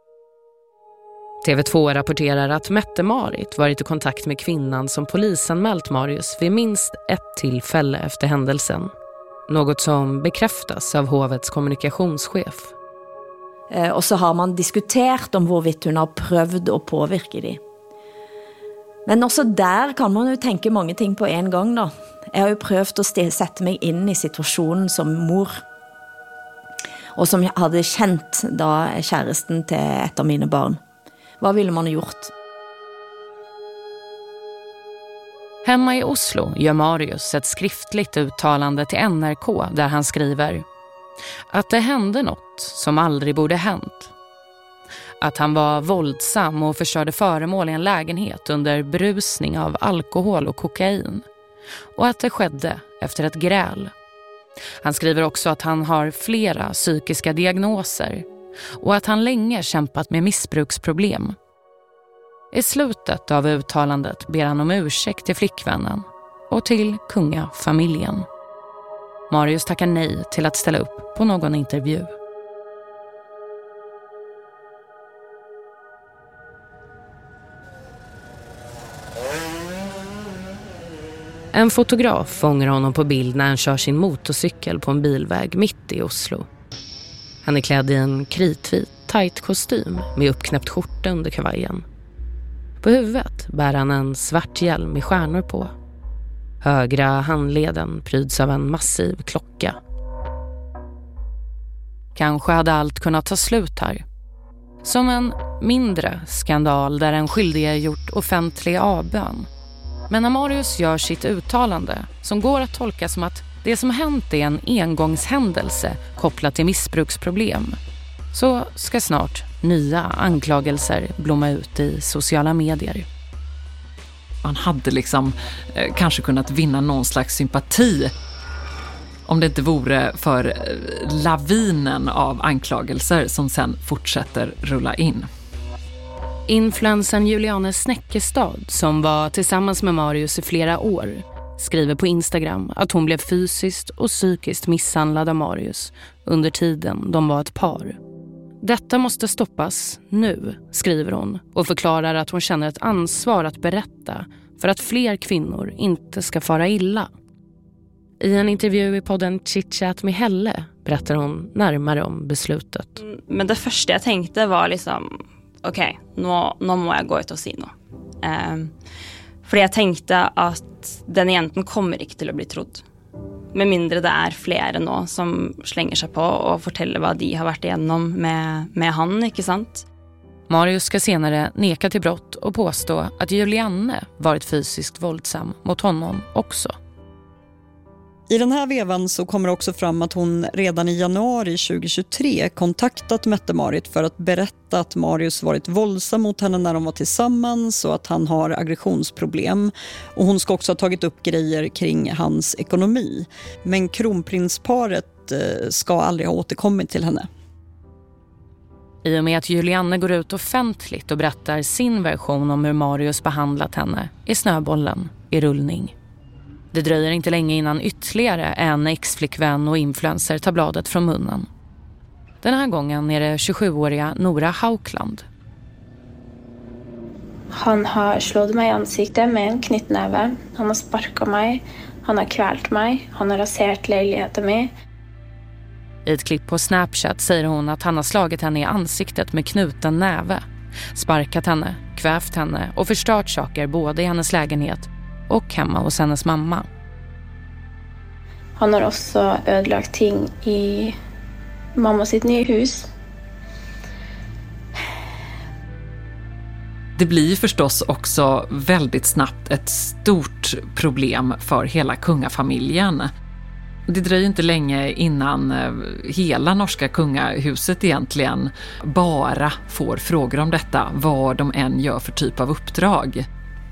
TV2 rapporterar att Mette-Marit varit i kontakt med kvinnan som polisanmält Marius vid minst ett tillfälle efter händelsen. Något som bekräftas av hovets kommunikationschef. Och så har man diskuterat om hvorvidt hun har prøvd att påvirke de. Men också där kan man ju tänka många ting på en gång då. Jag har ju prøvd att sätta mig in i situationen som mor. Och som jag hade känt då kæresten till ett av mina barn. Vad ville man ha gjort? Hemma i Oslo gör Marius ett skriftligt uttalande till NRK där han skriver att det hände något som aldrig borde hänt. Att han var våldsam och förstörde föremål i en lägenhet under brusning av alkohol och kokain. Och att det skedde efter ett gräl. Han skriver också att han har flera psykiska diagnoser och att han länge kämpat med missbruksproblem. I slutet av uttalandet ber han om ursäkt till flickvännen och till kungafamiljen. Marius tackar nej till att ställa upp på någon intervju. En fotograf fångar honom på bild när han kör sin motorcykel på en bilväg mitt i Oslo. Han är klädd i en kritvit, tight kostym med uppknäppt skjorta under kavajen. På huvudet bär han en svart hjälm med stjärnor på. Högra handleden pryds av en massiv klocka. Kanske hade allt kunnat ta slut här. Som en mindre skandal där en skyldige gjort offentlig avbön. Men när Marius gör sitt uttalande, som går att tolka som att det som hänt är en engångshändelse kopplat till missbruksproblem, så ska snart nya anklagelser blomma ut i sociala medier. Man hade liksom kanske kunnat vinna någon slags sympati om det inte vore för lavinen av anklagelser som sen fortsätter rulla in. Influensen Juliane Snäckestad, som var tillsammans med Marius i flera år, skriver på Instagram att hon blev fysiskt och psykiskt misshandlad av Marius under tiden de var ett par. Detta måste stoppas nu, skriver hon, och förklarar att hon känner ett ansvar att berätta för att fler kvinnor inte ska fara illa. I en intervju i podden Chit Chat med Helle berättar hon närmare om beslutet. Men det första jag tänkte var liksom, okej, nu må jag gå ut och se något. För jag tänkte att den egentligen kommer inte till att bli trodd. Med mindre det är flera nu som slänger sig på och fortäller vad de har varit igenom med han, inte sant? Marius ska senare neka till brott och påstå att Julianne varit fysiskt våldsam mot honom också. I den här vevan så kommer det också fram att hon redan i januari 2023 kontaktat Mette-Marit för att berätta att Marius varit våldsam mot henne när de var tillsammans och att han har aggressionsproblem. Och hon ska också ha tagit upp grejer kring hans ekonomi. Men kronprinsparet ska aldrig ha återkommit till henne. I och med att Julianne går ut offentligt och berättar sin version om hur Marius behandlat henne är snöbollen i rullning. Det dröjer inte länge innan ytterligare en ex-flickvän och influencer tar bladet från munnen. Den här gången är det 27-åriga Nora Haukland. Han har slått mig i ansiktet med en knyttnäve. Han har sparkat mig. Han har kvalt mig, han har raserat lägenheten min. I ett klipp på Snapchat säger hon att han har slagit henne i ansiktet med knuten näve, sparkat henne, kvävt henne och förstört saker både i hennes lägenhet och hemma hos hennes mamma. Han har också ödelagt ting i mamma sitt nya hus. Det blir förstås också väldigt snabbt ett stort problem för hela kungafamiljen. Det dröjer inte länge innan hela norska kungahuset egentligen bara får frågor om detta, vad de än gör för typ av uppdrag.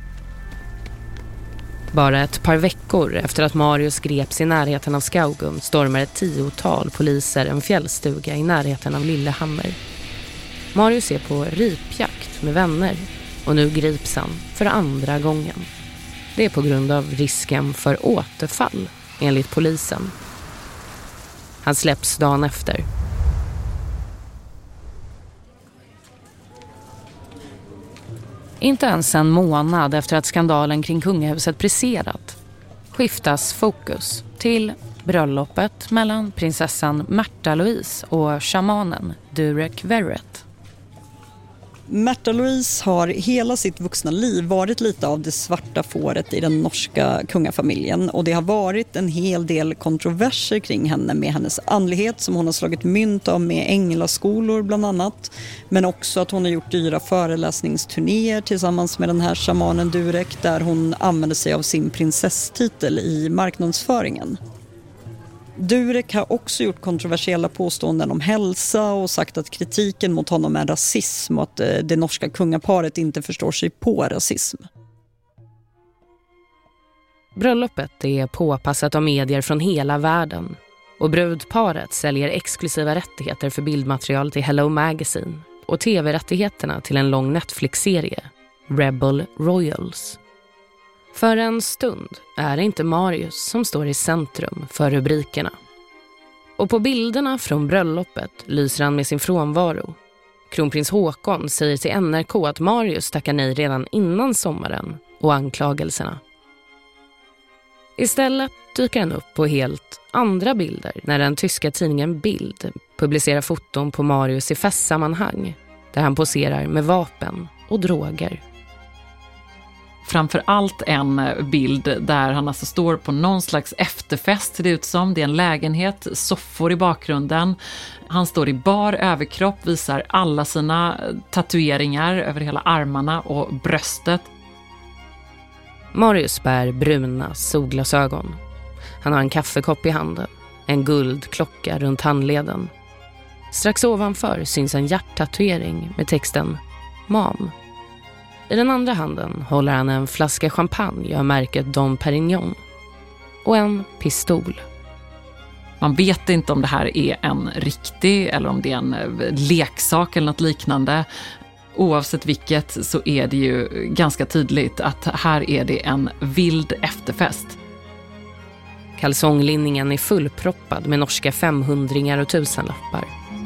Bara ett par veckor efter att Marius greps i närheten av Skaugum stormar ett 10-tal poliser en fjällstuga i närheten av Lillehammer. Marius är på ripjakt med vänner och nu grips han för andra gången. Det är på grund av risken för återfall, enligt polisen. Han släpps dagen efter. Inte ens en månad efter att skandalen kring kungahuset briserat skiftas fokus till bröllopet mellan prinsessan Märta Louise och shamanen Durek Verrett. Märta Louise har hela sitt vuxna liv varit lite av det svarta fåret i den norska kungafamiljen, och det har varit en hel del kontroverser kring henne med hennes andlighet som hon har slagit mynt av med änglaskolor bland annat, men också att hon har gjort dyra föreläsningsturnéer tillsammans med den här shamanen Durek där hon använder sig av sin prinsesstitel i marknadsföringen. Durek har också gjort kontroversiella påståenden om hälsa och sagt att kritiken mot honom är rasism och att det norska kungaparet inte förstår sig på rasism. Bröllopet är påpassat av medier från hela världen och brudparet säljer exklusiva rättigheter för bildmaterial till Hello Magazine och tv-rättigheterna till en lång Netflix-serie, Rebel Royals. För en stund är det inte Marius som står i centrum för rubrikerna. Och på bilderna från bröllopet lyser han med sin frånvaro. Kronprins Håkon säger till NRK att Marius tackar nej redan innan sommaren och anklagelserna. Istället dyker han upp på helt andra bilder när den tyska tidningen Bild publicerar foton på Marius i festsammanhang där han poserar med vapen och droger. Framför allt en bild där han alltså står på någon slags efterfest, ser det ut som. Det är en lägenhet, soffor i bakgrunden. Han står i bar överkropp, visar alla sina tatueringar över hela armarna och bröstet. Marius bär bruna solglasögon. Han har en kaffekopp i handen, en guldklocka runt handleden. Strax ovanför syns en hjärttatuering med texten Mam. I den andra handen håller han en flaska champagne av märket Dom Perignon och en pistol. Man vet inte om det här är en riktig eller om det är en leksak eller något liknande. Oavsett vilket så är det ju ganska tydligt att här är det en vild efterfest. Kalsonglinningen är fullproppad med norska 500-ringar och 1000-lappar.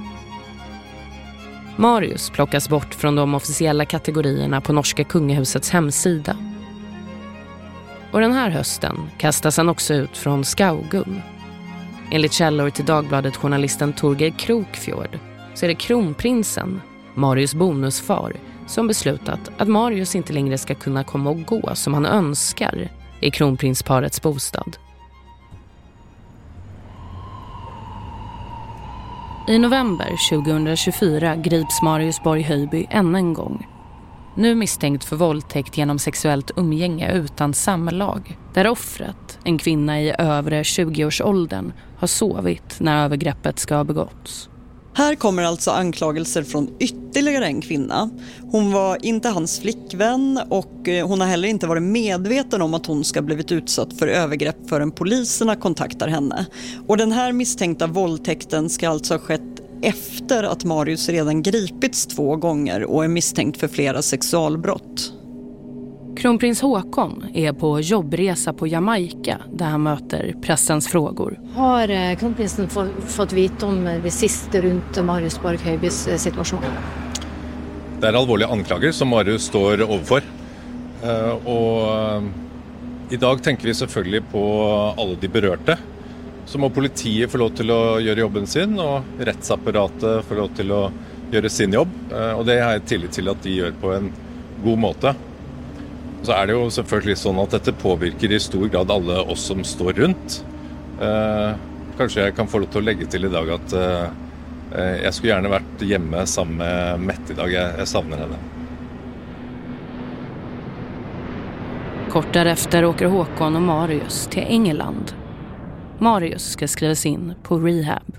Marius plockas bort från de officiella kategorierna på norska kungahusets hemsida. Och den här hösten kastas han också ut från Skaugum. Enligt källor till Dagbladet-journalisten Torger Krokfjord så är det kronprinsen, Marius bonusfar, som beslutat att Marius inte längre ska kunna komma och gå som han önskar i kronprinsparets bostad. I november 2024 grips Marius Borg Höjby än en gång. Nu misstänkt för våldtäkt genom sexuellt umgänge utan samlag. Där offret, en kvinna i övre 20-årsåldern, har sovit när övergreppet ska ha begåtts. Här kommer alltså anklagelser från ytterligare en kvinna. Hon var inte hans flickvän och hon har heller inte varit medveten om att hon ska blivit utsatt för övergrepp förrän poliserna kontaktar henne. Och den här misstänkta våldtäkten ska alltså ha skett efter att Marius redan gripits 2 gånger och är misstänkt för flera sexualbrott. Kronprins Håkon är på jobbresa på Jamaica där han möter pressens frågor. Har kronprinsen fått veta om det sista runt Marius Borg Høibys situation? Det är allvarliga anklagelser som Marius står överför. Och I dag tenker vi selvfølgelig på alle de berørte. Så må politiet få lov til å gjøre jobben sin, og rettsapparatet få lov til å gjøre sin jobb. Og det har jeg tillit til at de gjør på en god måte. Så det jo selvfølgelig sånn at dette påvirker i stor grad alle oss som står rundt. Kanskje jeg kan få lov til å legge til i dag at jeg skulle gjerne vært hjemme sammen med Mette i dag. Jeg savner henne. Kort därefter åker Håkon och Marius till England. Marius ska skrivas in på rehab.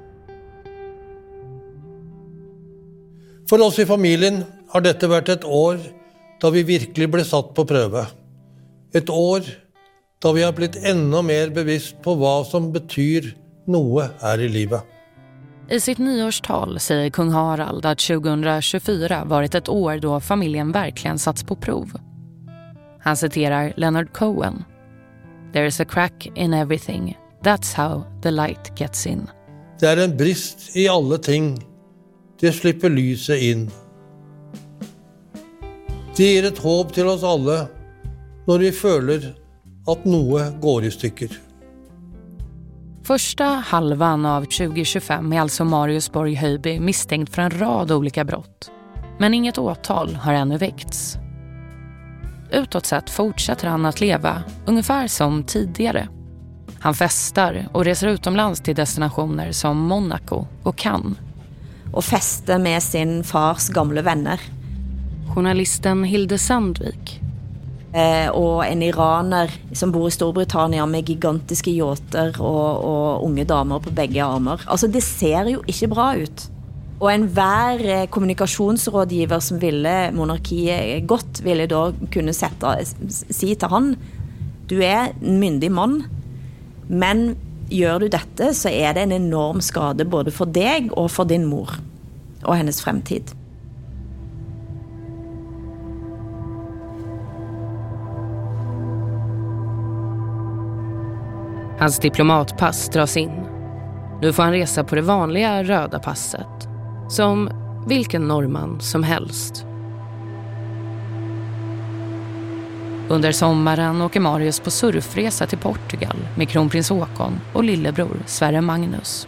For oss i familien har dette vært et år da vi virkelig ble satt på prøve. Et år da vi har blitt enda mer bevisst på hva som betyr noe her i livet. I sitt nyårstal säger kung Harald att 2024 varit ett år då familjen verkligen satts på prov. Han citerar Leonard Cohen. There is a crack in everything. That's how the light gets in. Det en brist i alle ting. Det slipper lyset inn. Det gir et håp til oss alle når vi føler at noe går i stykker. Första halvan av 2025 är alltså Marius Borg Höjby misstänkt för en rad olika brott. Men inget åtal har ännu väckts. Utåt sett fortsätter han att leva ungefär som tidigare. Han festar och reser utomlands till destinationer som Monaco och Cannes. Och fester med sin fars gamla vänner. Journalisten Hilde Sandvik. Och en iraner som bor i Storbritannien med gigantiska yachter och unga damer på bägge armar. Alltså det ser ju inte bra ut. Och enhver kommunikationsrådgiver som ville monarkiet gott ville då kunna si till han, du är en myndig man, men gör du detta så är det en enorm skade både för dig och för din mor och hennes framtid. Hans diplomatpass dras in. Nu får han resa på det vanliga röda passet. Som vilken norrman som helst. Under sommaren åker Marius på surfresa till Portugal med kronprins Håkon och lillebror Sverre Magnus.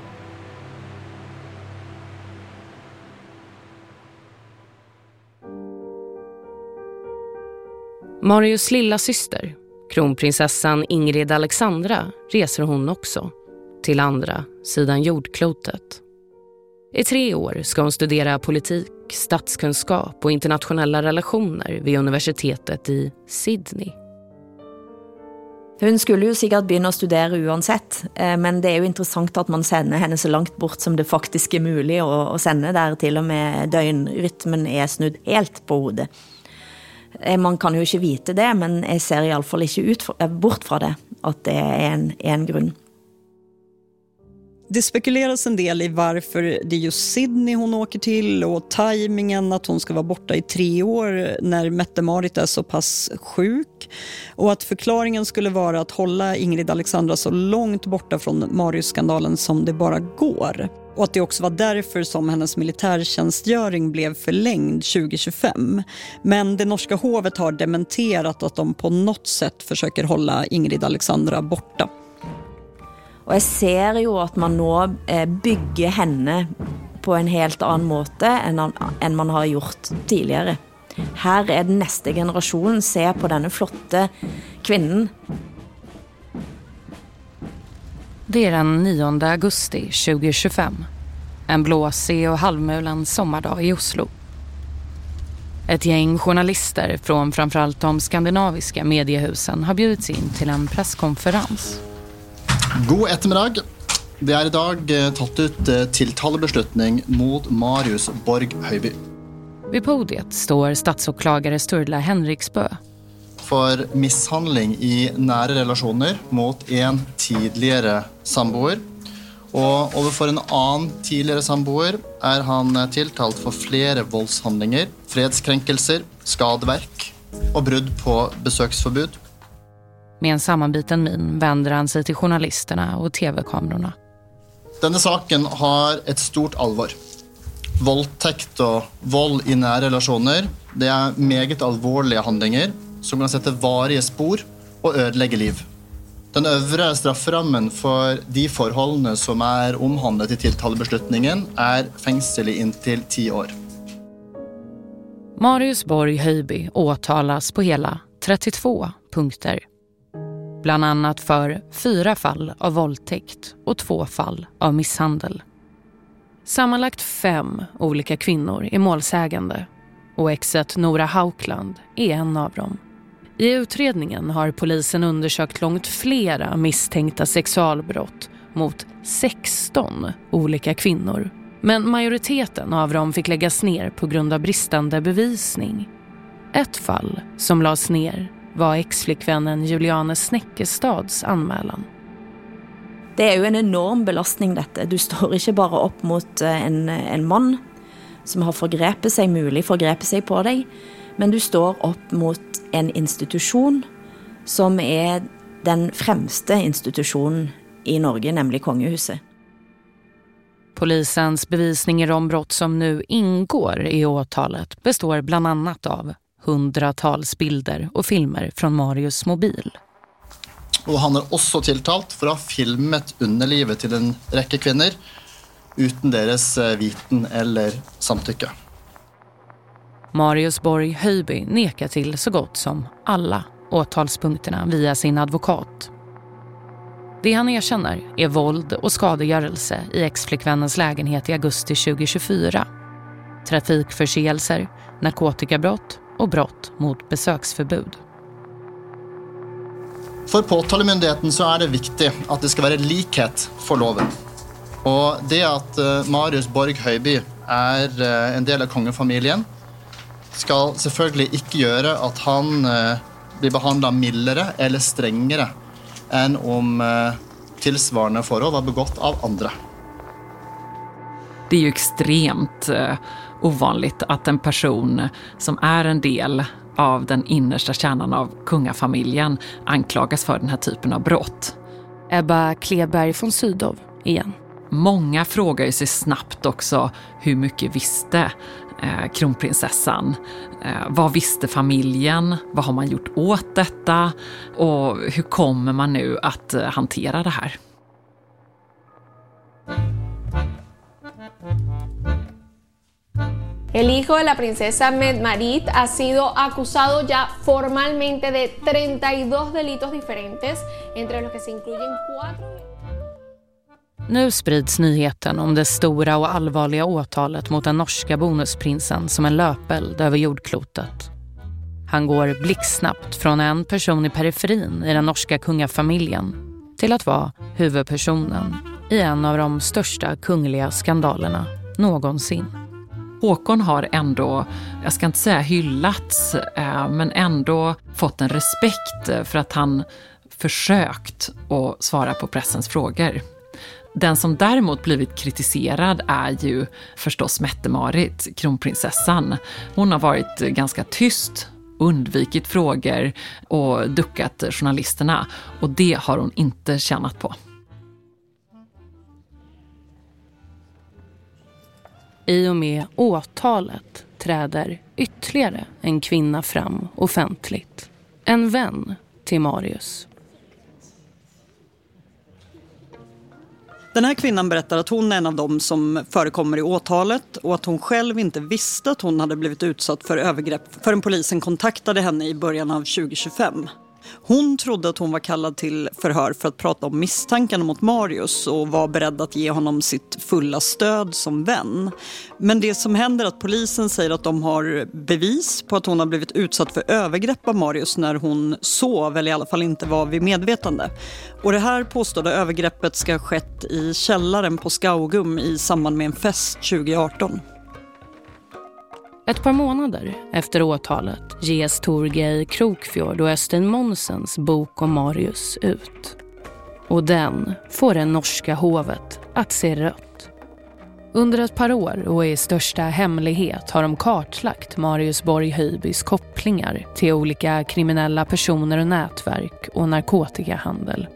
Marius lilla syster, kronprinsessan Ingrid Alexandra, reser hon också till andra sidan jordklotet. I 3 år ska hon studera politik, statskunskap och internationella relationer vid universitetet i Sydney. Hon skulle ju säkert börja studera uansett, men det är ju intressant att man sänder henne så långt bort som det faktiskt är möjligt och sända där till och med døgnrytmen är snudd helt på hodet. Man kan ju inte veta det, men jag ser i alla fall inte ut bort från det att det är en grund. Det spekuleras en del i varför det är just Sydney hon åker till och tajmingen att hon ska vara borta i 3 år när Mette-Marit är så pass sjuk. Och att förklaringen skulle vara att hålla Ingrid Alexandra så långt borta från Marius-skandalen som det bara går. Och att det också var därför som hennes militärtjänstgöring blev förlängd 2025. Men det norska hovet har dementerat att de på något sätt försöker hålla Ingrid Alexandra borta. Och jag ser ju att man nu bygger henne på en helt annan måte än man har gjort tidigare. Här är den nästa generation ser på denna flotte kvinnan. Det är den 9 augusti 2025. En blåsig och halvmulen sommardag i Oslo. Ett gäng journalister från framförallt de skandinaviska mediehusen har bjudits in till en presskonferens. God ettermiddag. Det är idag tatt ut tiltalebeslutning mot Marius Borg Høiby. Vid podiet står statsåklagare Sturla Henriksbø. For misshandling i nære relasjoner mot en tidligere samboer. Og overfor en annen tidligere samboer er han tiltalt for flere voldshandlinger, fredskrenkelser, skadeverk og brudd på besøksforbud. Med en sammanbiten min vänder han sig till journalisterna och tv-kamerorna. Denne saken har et stort alvor. Voldtekt og vold i nære relasjoner, det er meget alvorlige handlinger som kan sette varige spor och ödelägga liv. Den övre strafframmen för de förhållanden som är omhandlat i tilltalbeslutningen är fängsel i intill 10 år. Marius Borg Höjby åtalas på hela 32 punkter. Bland annat för 4 fall av våldtäkt och 2 fall av misshandel. Sammanlagt 5 olika kvinnor är målsägande och exet Nora Haukland är en av dem. I utredningen har polisen undersökt långt flera misstänkta sexualbrott mot 16 olika kvinnor. Men majoriteten av dem fick läggas ner på grund av bristande bevisning. Ett fall som lades ner var exflickvännen Juliane Snekkestads anmälan. Det är ju en enorm belastning detta. Du står inte bara upp mot en man som har förgrepet sig på dig, men du står upp mot en institution som är den främsta institutionen i Norge, nämligen Kongehuset. Polisens bevisning i de brott som nu ingår i åtalet består bland annat av 100-tals bilder och filmer från Marius mobil. Och han är också tilltalt för att ha filmet underlivet till en räcka kvinnor utan deras viten eller samtycke. Marius Borg Höjby nekar till så gott som alla åtalspunkterna via sin advokat. Det han erkänner är våld och skadegörelse i exflickvännens lägenhet i augusti 2024. Trafikförseelser, narkotikabrott och brott mot besöksförbud. För påtalemyndigheten så är det viktigt att det ska vara likhet för loven. Och det att Marius Borg Höjby är en del av kongefamiljen ska selvfølgelig inte göra att han blir behandlad mildare eller strängare än om tillsvarande forhold var begått av andra. Det är ju extremt ovanligt att en person som är en del av den innersta kärnan av kungafamiljen anklagas för den här typen av brott. Ebba Kleberg från Sydow igen. Många frågar ju sig snabbt också hur mycket visste kronprinsessan. Vad visste familjen? Vad har man gjort åt detta? Och hur kommer man nu att hantera det här? El hijo de la princesa Mette-Marit ha sido acusado ya formalmente de 32 delitos diferentes, entre los que se incluyen 4... Nu sprids nyheten om det stora och allvarliga åtalet mot den norska bonusprinsen som en löpeld över jordklotet. Han går blixtsnabbt från en person i periferin i den norska kungafamiljen till att vara huvudpersonen i en av de största kungliga skandalerna någonsin. Håkon har ändå, jag ska inte säga hyllats, men ändå fått en respekt för att han försökt att svara på pressens frågor. Den som däremot blivit kritiserad är ju förstås Mette-Marit, kronprinsessan. Hon har varit ganska tyst, undvikit frågor och duckat journalisterna. Och det har hon inte tjänat på. I och med åtalet träder ytterligare en kvinna fram offentligt. En vän till Marius. Den här kvinnan berättar att hon är en av dem som förekommer i åtalet och att hon själv inte visste att hon hade blivit utsatt för övergrepp förrän polisen kontaktade henne i början av 2025. Hon trodde att hon var kallad till förhör för att prata om misstankarna mot Marius och var beredd att ge honom sitt fulla stöd som vän. Men det som händer är att polisen säger att de har bevis på att hon har blivit utsatt för övergrepp av Marius när hon sov eller i alla fall inte var vid medvetande. Och det här påstådda övergreppet ska ha skett i källaren på Skaugum i samband med en fest 2018. Ett par månader efter åtalet ges Torgeir Krokfjord och Øystein Monsens bok om Marius ut. Och den får det norska hovet att se rött. Under ett par år och i största hemlighet har de kartlagt Marius Borg Höjbys kopplingar till olika kriminella personer och nätverk och narkotikahandel.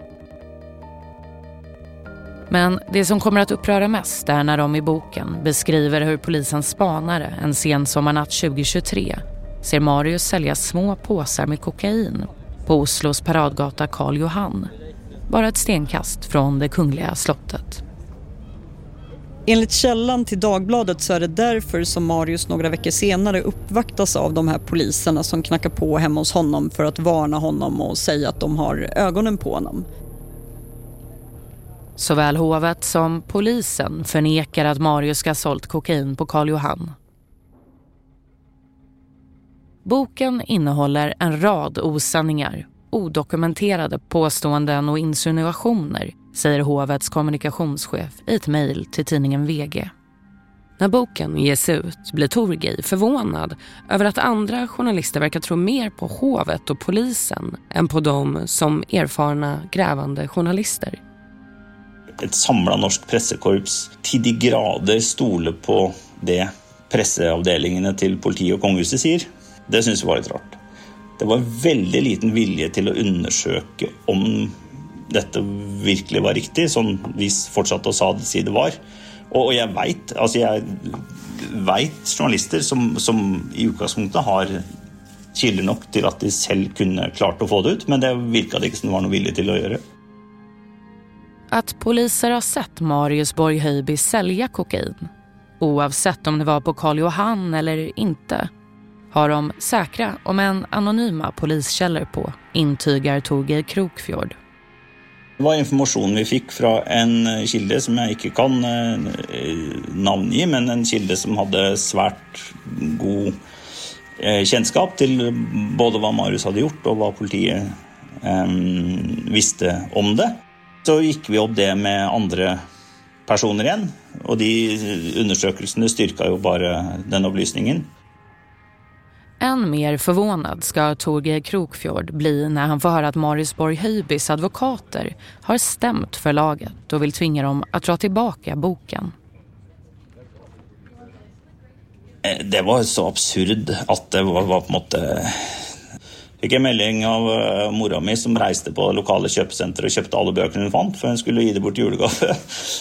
Men det som kommer att uppröra mest är när de i boken beskriver hur polisens spanare en sen sommarnatt 2023 ser Marius sälja små påsar med kokain på Oslos paradgata Karl Johan, bara ett stenkast från det kungliga slottet. Enligt källan till Dagbladet så är det därför som Marius några veckor senare uppvaktas av de här poliserna som knackar på hemma hos honom för att varna honom och säga att de har ögonen på honom. Såväl hovet som polisen förnekar att Marius ska ha sålt kokain på Karl Johan. Boken innehåller en rad osanningar, odokumenterade påståenden och insinuationer, säger hovets kommunikationschef i ett mejl till tidningen VG. När boken ges ut blir Torgej förvånad över att andra journalister verkar tro mer på hovet och polisen än på dem som erfarna grävande journalister. Ett samlat norsk pressekorps till de grader stoler på det presseavdelingene till politi och kongehuset säger. Det syns var lite rart. Det var väldigt liten vilja till att undersöka om detta verkligen var riktigt, som vi fortsatte att säga det var. Och jag vet journalister som i utgangspunktet har kilder nog till att de själv kunde klart att få det ut, men det virkade inte som det var någon vilja till att göra. Att poliser har sett Marius Borg-Höjby sälja kokain, oavsett om det var på Karl Johan eller inte, har de säkra om en anonyma poliskällor på, intygar Torgej Krokfjord. Det var information vi fick från en kilde som jag inte kan namnge, men en kilde som hade svärt god känskap till både vad Marius hade gjort och vad politiet visste om det. Så gick vi upp det med andra personer igen, och de undersökelserna styrkar ju bara den upplysningen. Än mer förvånad ska Torgej Krokfjord bli när han får höra att Marius Borg-Höjbys advokater har stämt förlaget och vill tvinga dem att dra tillbaka boken. Det var så absurd att det var på något. Fick en melding av mora mi som reste på lokala köpcenter och köpte alla böcker hon fann för hon skulle ge det bort julgave.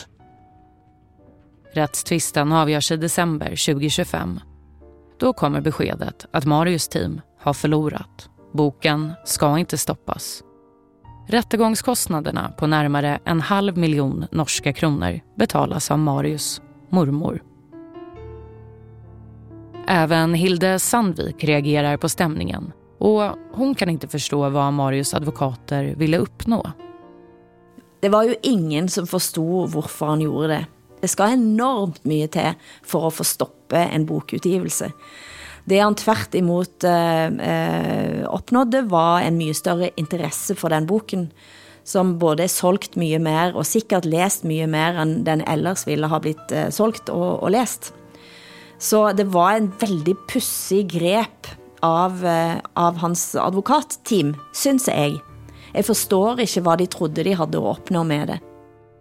Rättstvisten avgörs i december 2025. Då kommer beskedet att Marius team har förlorat. Boken ska inte stoppas. Rättegångskostnaderna på närmare 500 000 norska kronor betalas av Marius mormor. Även Hilde Sandvik reagerar på stämningen, och hon kan inte förstå vad Marius advokater ville uppnå. Det var ju ingen som förstod varför han gjorde det. Det ska enormt mycket till för att få stoppa en bokutgivelse. Det han tvärt emot uppnådde var en mycket större intresse för den boken, som både sålt mycket mer och säkert läst mycket mer än den ellers ville ha blivit sålt och läst. Så det var en väldigt pussig grep av hans advokatteam, syns jag. Jag förstår inte vad de trodde de hade att uppnå med det.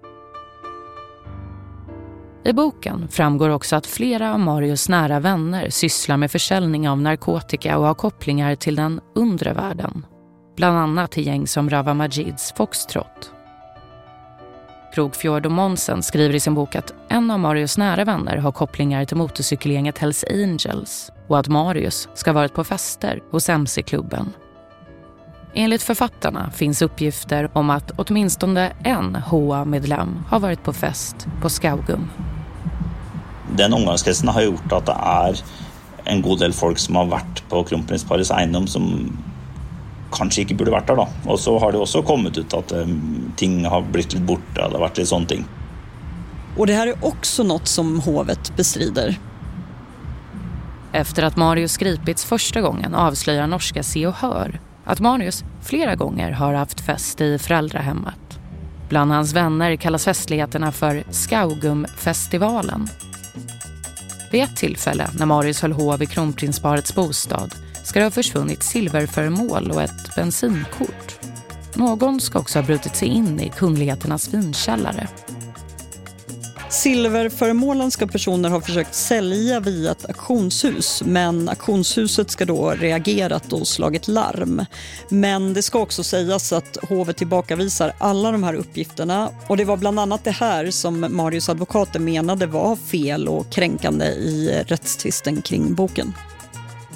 I boken framgår också att flera av Marius nära vänner sysslar med försäljning av narkotika och har kopplingar till den undre världen. Bland annat till gäng som Rawa Majids Foxtrot. Krokfjord och Monsen skriver i sin bok att en av Marius nära vänner har kopplingar till motorcykelgänget Hells Angels och att Marius ska ha varit på fester hos MC-klubben. Enligt författarna finns uppgifter om att åtminstone en HA-medlem har varit på fest på Skaugum. Den omgångskretsen har gjort att det är en god del folk som har varit på kronprinsparets egendom som kanske inte borde varit där då. Och så har det också kommit ut att ting har blivit lite borta, det har varit lite sånt ting. Och det här är också något som hovet bestrider. Efter att Marius gripits första gången avslöjar norska Se och Hör att Marius flera gånger har haft fest i föräldrahemmet. Bland hans vänner kallas festligheterna för Skaugumfestivalen. Vid ett tillfälle när Marius höll hov i kronprinsparets bostad ska det ha försvunnit silverföremål och ett bensinkort. Någon ska också ha brutit sig in i kungligheternas vinkällare. Silverföremålen ska personer ha försökt sälja via ett auktionshus, men auktionshuset ska då reagerat och slagit larm. Men det ska också sägas att hovet tillbakavisar alla de här uppgifterna, och det var bland annat det här som Marius advokater menade var fel och kränkande i rättstvisten kring boken.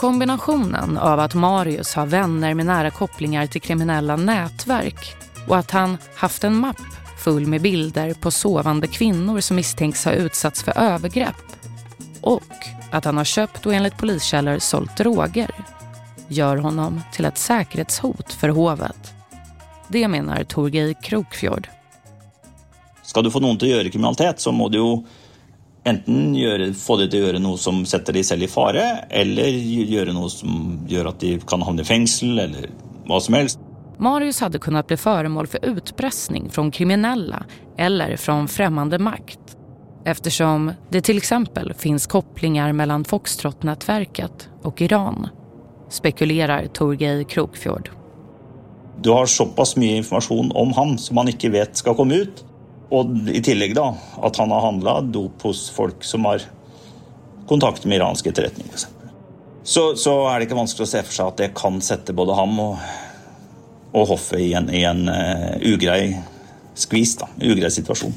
Kombinationen av att Marius har vänner med nära kopplingar till kriminella nätverk och att han haft en mapp full med bilder på sovande kvinnor som misstänks ha utsatts för övergrepp och att han har köpt och enligt poliskällor sålt droger gör honom till ett säkerhetshot för hovet. Det menar Torgeir Krokfjord. Ska du få någon till att göra kriminalitet så må du ju enten få det till att göra något som sätter dig själv i fara eller göra något som gör att de kan hamna i fängsel eller vad som helst. Marius hade kunnat bli föremål för utpressning från kriminella eller från främmande makt. Eftersom det till exempel finns kopplingar mellan Foxtrot-nätverket och Iran, spekulerar Torgeir Krokfjord. Du har så pass mycket information om han som man inte vet ska komma ut. Och i tillägg då, att han har handlat dop hos folk som har kontakt med iransk etterretning till exempel. Så är det inte vanskligt att se för sig att det kan sätta både han och hoffet i en ugrej skvis då, ugrej situation.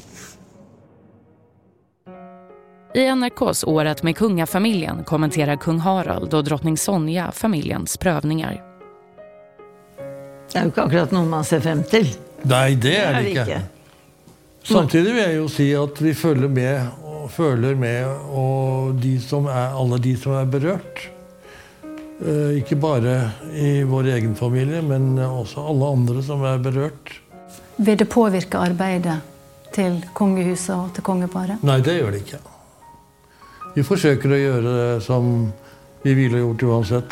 I NRKs Året med kungafamiljen kommenterar kung Harald och drottning Sonja familjens prövningar. Det är ju akkurat någon man ser fram till. Nej, det är det inte. Samtidigt vill jag ju säga att vi följer med och alla de som är berört. Inte bara i vår egen familj, men också alla andra som är berört. Vill det påverka arbetet till kungahuset och till kungaparet? Nej, det gör det inte. Vi försöker att göra det som vi vill ha gjort oavsett.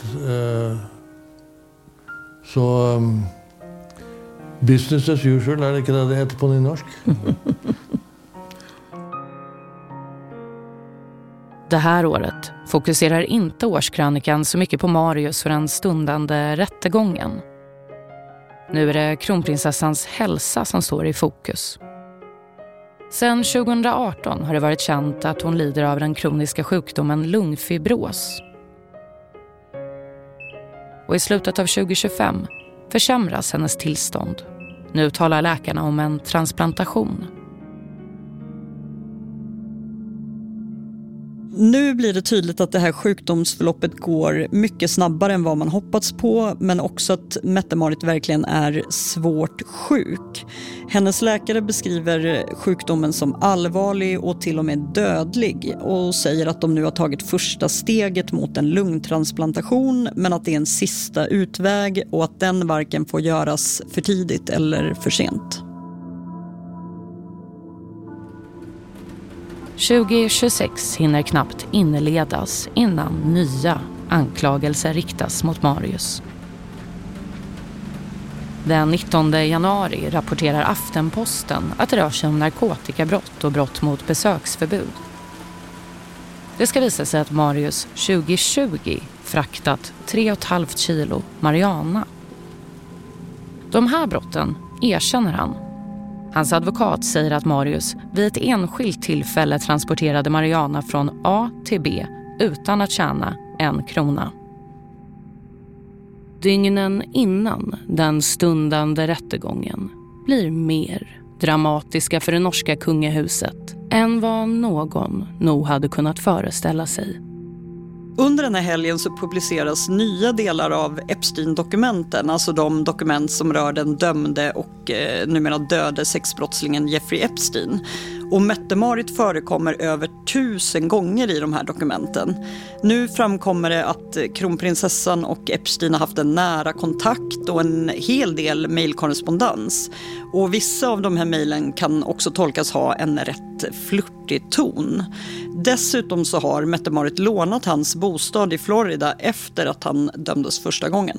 Så business as usual, är det inte det heter på nynorsk? Det här året fokuserar inte årskrönikan så mycket på Marius för den stundande rättegången. Nu är det kronprinsessans hälsa som står i fokus. Sedan 2018 har det varit känt att hon lider av den kroniska sjukdomen lungfibros. Och i slutet av 2025 försämras hennes tillstånd. Nu talar läkarna om en transplantation. Nu blir det tydligt att det här sjukdomsförloppet går mycket snabbare än vad man hoppats på, men också att Mette-Marit verkligen är svårt sjuk. Hennes läkare beskriver sjukdomen som allvarlig och till och med dödlig och säger att de nu har tagit första steget mot en lungtransplantation, men att det är en sista utväg och att den varken får göras för tidigt eller för sent. 2026 hinner knappt inledas innan nya anklagelser riktas mot Marius. Den 19 januari rapporterar Aftenposten att det rör sig om narkotikabrott och brott mot besöksförbud. Det ska visa sig att Marius 2020 fraktat 3,5 kilo marijuana. De här brotten erkänner han. Hans advokat säger att Marius vid ett enskilt tillfälle transporterade marijuana från A till B utan att tjäna 1 krona. Dygnen innan den stundande rättegången blir mer dramatiska för det norska kungahuset än vad någon nog hade kunnat föreställa sig. Under den här helgen så publiceras nya delar av Epstein-dokumenten, alltså de dokument som rör den dömde och numera döde sexbrottslingen Jeffrey Epstein. Och Mette-Marit förekommer över 1000 gånger i de här dokumenten. Nu framkommer det att kronprinsessan och Epstein har haft en nära kontakt och en hel del mejlkorrespondens. Och vissa av de här mejlen kan också tolkas ha en rätt flirtig ton. Dessutom så har Mette-Marit lånat hans bostad i Florida efter att han dömdes första gången.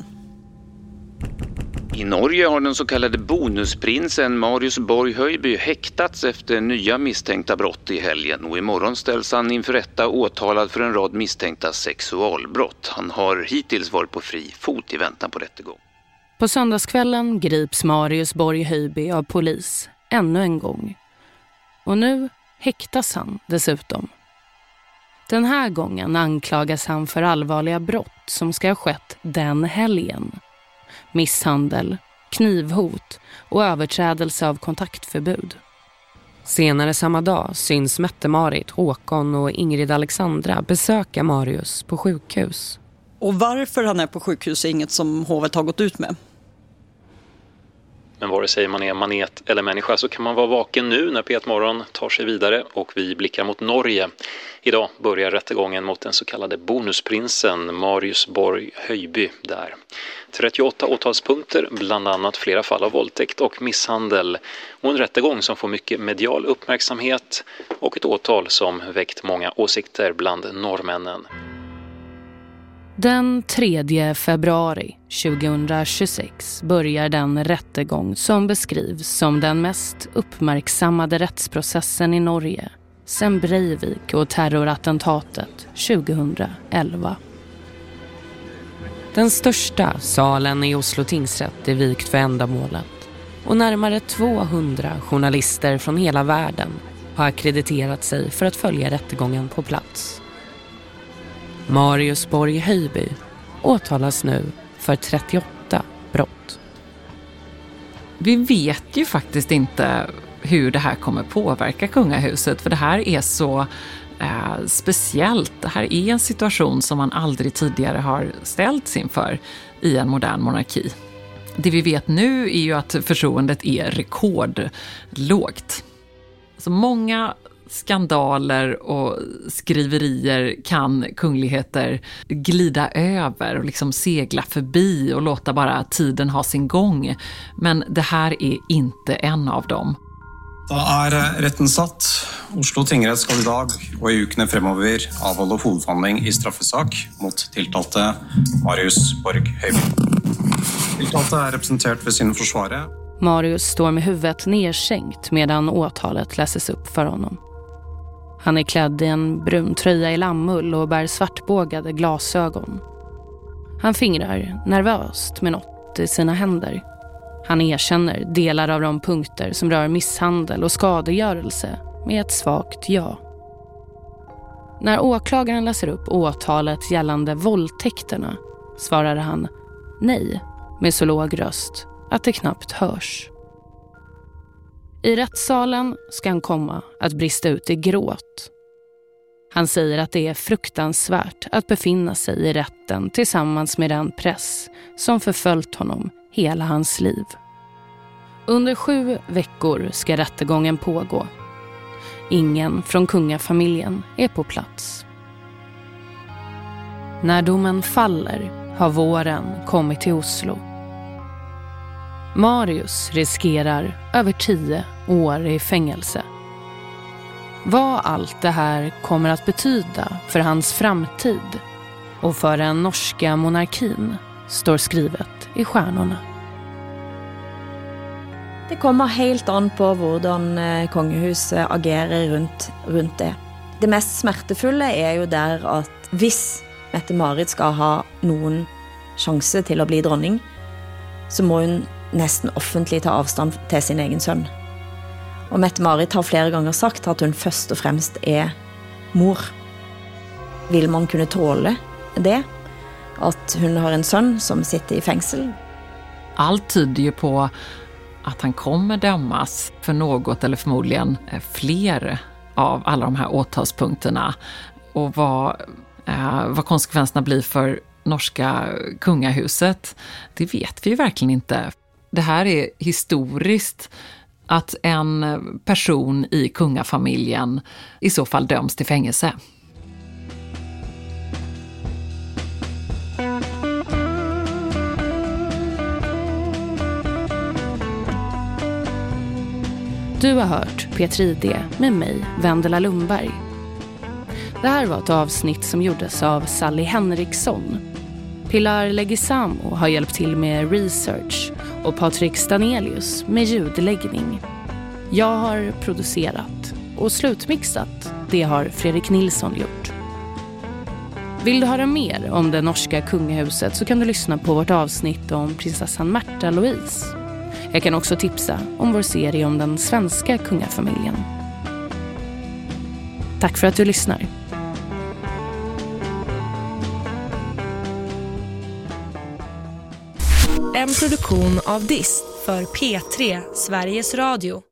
I Norge har den så kallade bonusprinsen Marius Borg Høiby häktats efter nya misstänkta brott i helgen och imorgon ställs han inför rätta åtalad för en rad misstänkta sexualbrott. Han har hittills varit på fri fot i väntan på rättegång. På söndagskvällen grips Marius Borg Høiby av polis ännu en gång. Och nu häktas han dessutom. Den här gången anklagas han för allvarliga brott som ska ha skett den helgen. Misshandel, knivhot och överträdelse av kontaktförbud. Senare samma dag syns Mette-Marit, Håkon och Ingrid Alexandra besöka Marius på sjukhus. Och varför han är på sjukhus är inget som hovet har gått ut med. Men vare sig man är manet eller människa så kan man vara vaken nu när P1 Morgon tar sig vidare och vi blickar mot Norge. Idag börjar rättegången mot den så kallade bonusprinsen Marius Borg Höjby där. 38 åtalspunkter, bland annat flera fall av våldtäkt och misshandel. Och en rättegång som får mycket medial uppmärksamhet och ett åtal som väckt många åsikter bland norrmännen. Den 3 februari 2026 börjar den rättegång som beskrivs som den mest uppmärksammade rättsprocessen i Norge sedan Breivik och terrorattentatet 2011. Den största salen i Oslo tingsrätt är vikt för ändamålet och närmare 200 journalister från hela världen har akkrediterat sig för att följa rättegången på plats. Marius Borg Höjby åtalas nu för 38 brott. Vi vet ju faktiskt inte hur det här kommer påverka kungahuset, för det här är så speciellt. Det här är en situation som man aldrig tidigare har ställts inför i en modern monarki. Det vi vet nu är ju att förtroendet är rekordlågt. Så många skandaler och skriverier kan kungligheter glida över och liksom segla förbi och låta bara tiden ha sin gång. Men det här är inte en av dem. Då är rätten satt. Oslo tingrett ska idag och i ukene fremover avhålla hovedforhandling i straffesak mot tilltalte Marius Borg Højby. Tilltalte är representerat för sin försvarare. Marius står med huvudet nedsänkt medan åtalet läses upp för honom. Han är klädd i en brun tröja i lammull och bär svartbågade glasögon. Han fingrar nervöst med något i sina händer. Han erkänner delar av de punkter som rör misshandel och skadegörelse med ett svagt ja. När åklagaren läser upp åtalet gällande våldtäkterna svarar han nej med så låg röst att det knappt hörs. I rättssalen ska han komma att brista ut i gråt. Han säger att det är fruktansvärt att befinna sig i rätten tillsammans med den press som förföljt honom hela hans liv. Under 7 veckor ska rättegången pågå. Ingen från kungafamiljen är på plats. När domen faller har våren kommit till Oslo. Marius riskerar över 10 år i fängelse. Vad allt det här kommer att betyda för hans framtid och för den norska monarkin står skrivet i stjärnorna. Det kommer helt an på hvordan kongehuset agerer runt det. Det mest smertefulle er jo der at hvis Mette-Marit skal ha noen sjanse til å bli dronning, så må hun nesten offentlig ta avstand til sin egen sønn. Og Mette-Marit har flere ganger sagt at hun først og fremst er mor. Vil man kunne tåle det? At hun har en sønn som sitter i fengsel? Allt tyder ju på att han kommer dömas för något eller förmodligen fler av alla de här åtalspunkterna. Och vad konsekvenserna blir för norska kungahuset, det vet vi ju verkligen inte. Det här är historiskt att en person i kungafamiljen i så fall döms till fängelse. Du har hört P3D med mig, Vendela Lundberg. Det här var ett avsnitt som gjordes av Sally Henriksson. Pilar Legisamo har hjälpt till med research och Patrik Stanelius med ljudläggning. Jag har producerat och slutmixat, det har Fredrik Nilsson gjort. Vill du höra mer om det norska kungahuset så kan du lyssna på vårt avsnitt om prinsessan Märtha Louise. Jag kan också tipsa om vår serie om den svenska kungafamiljen. Tack för att du lyssnar. En produktion av Dist för P3 Sveriges Radio.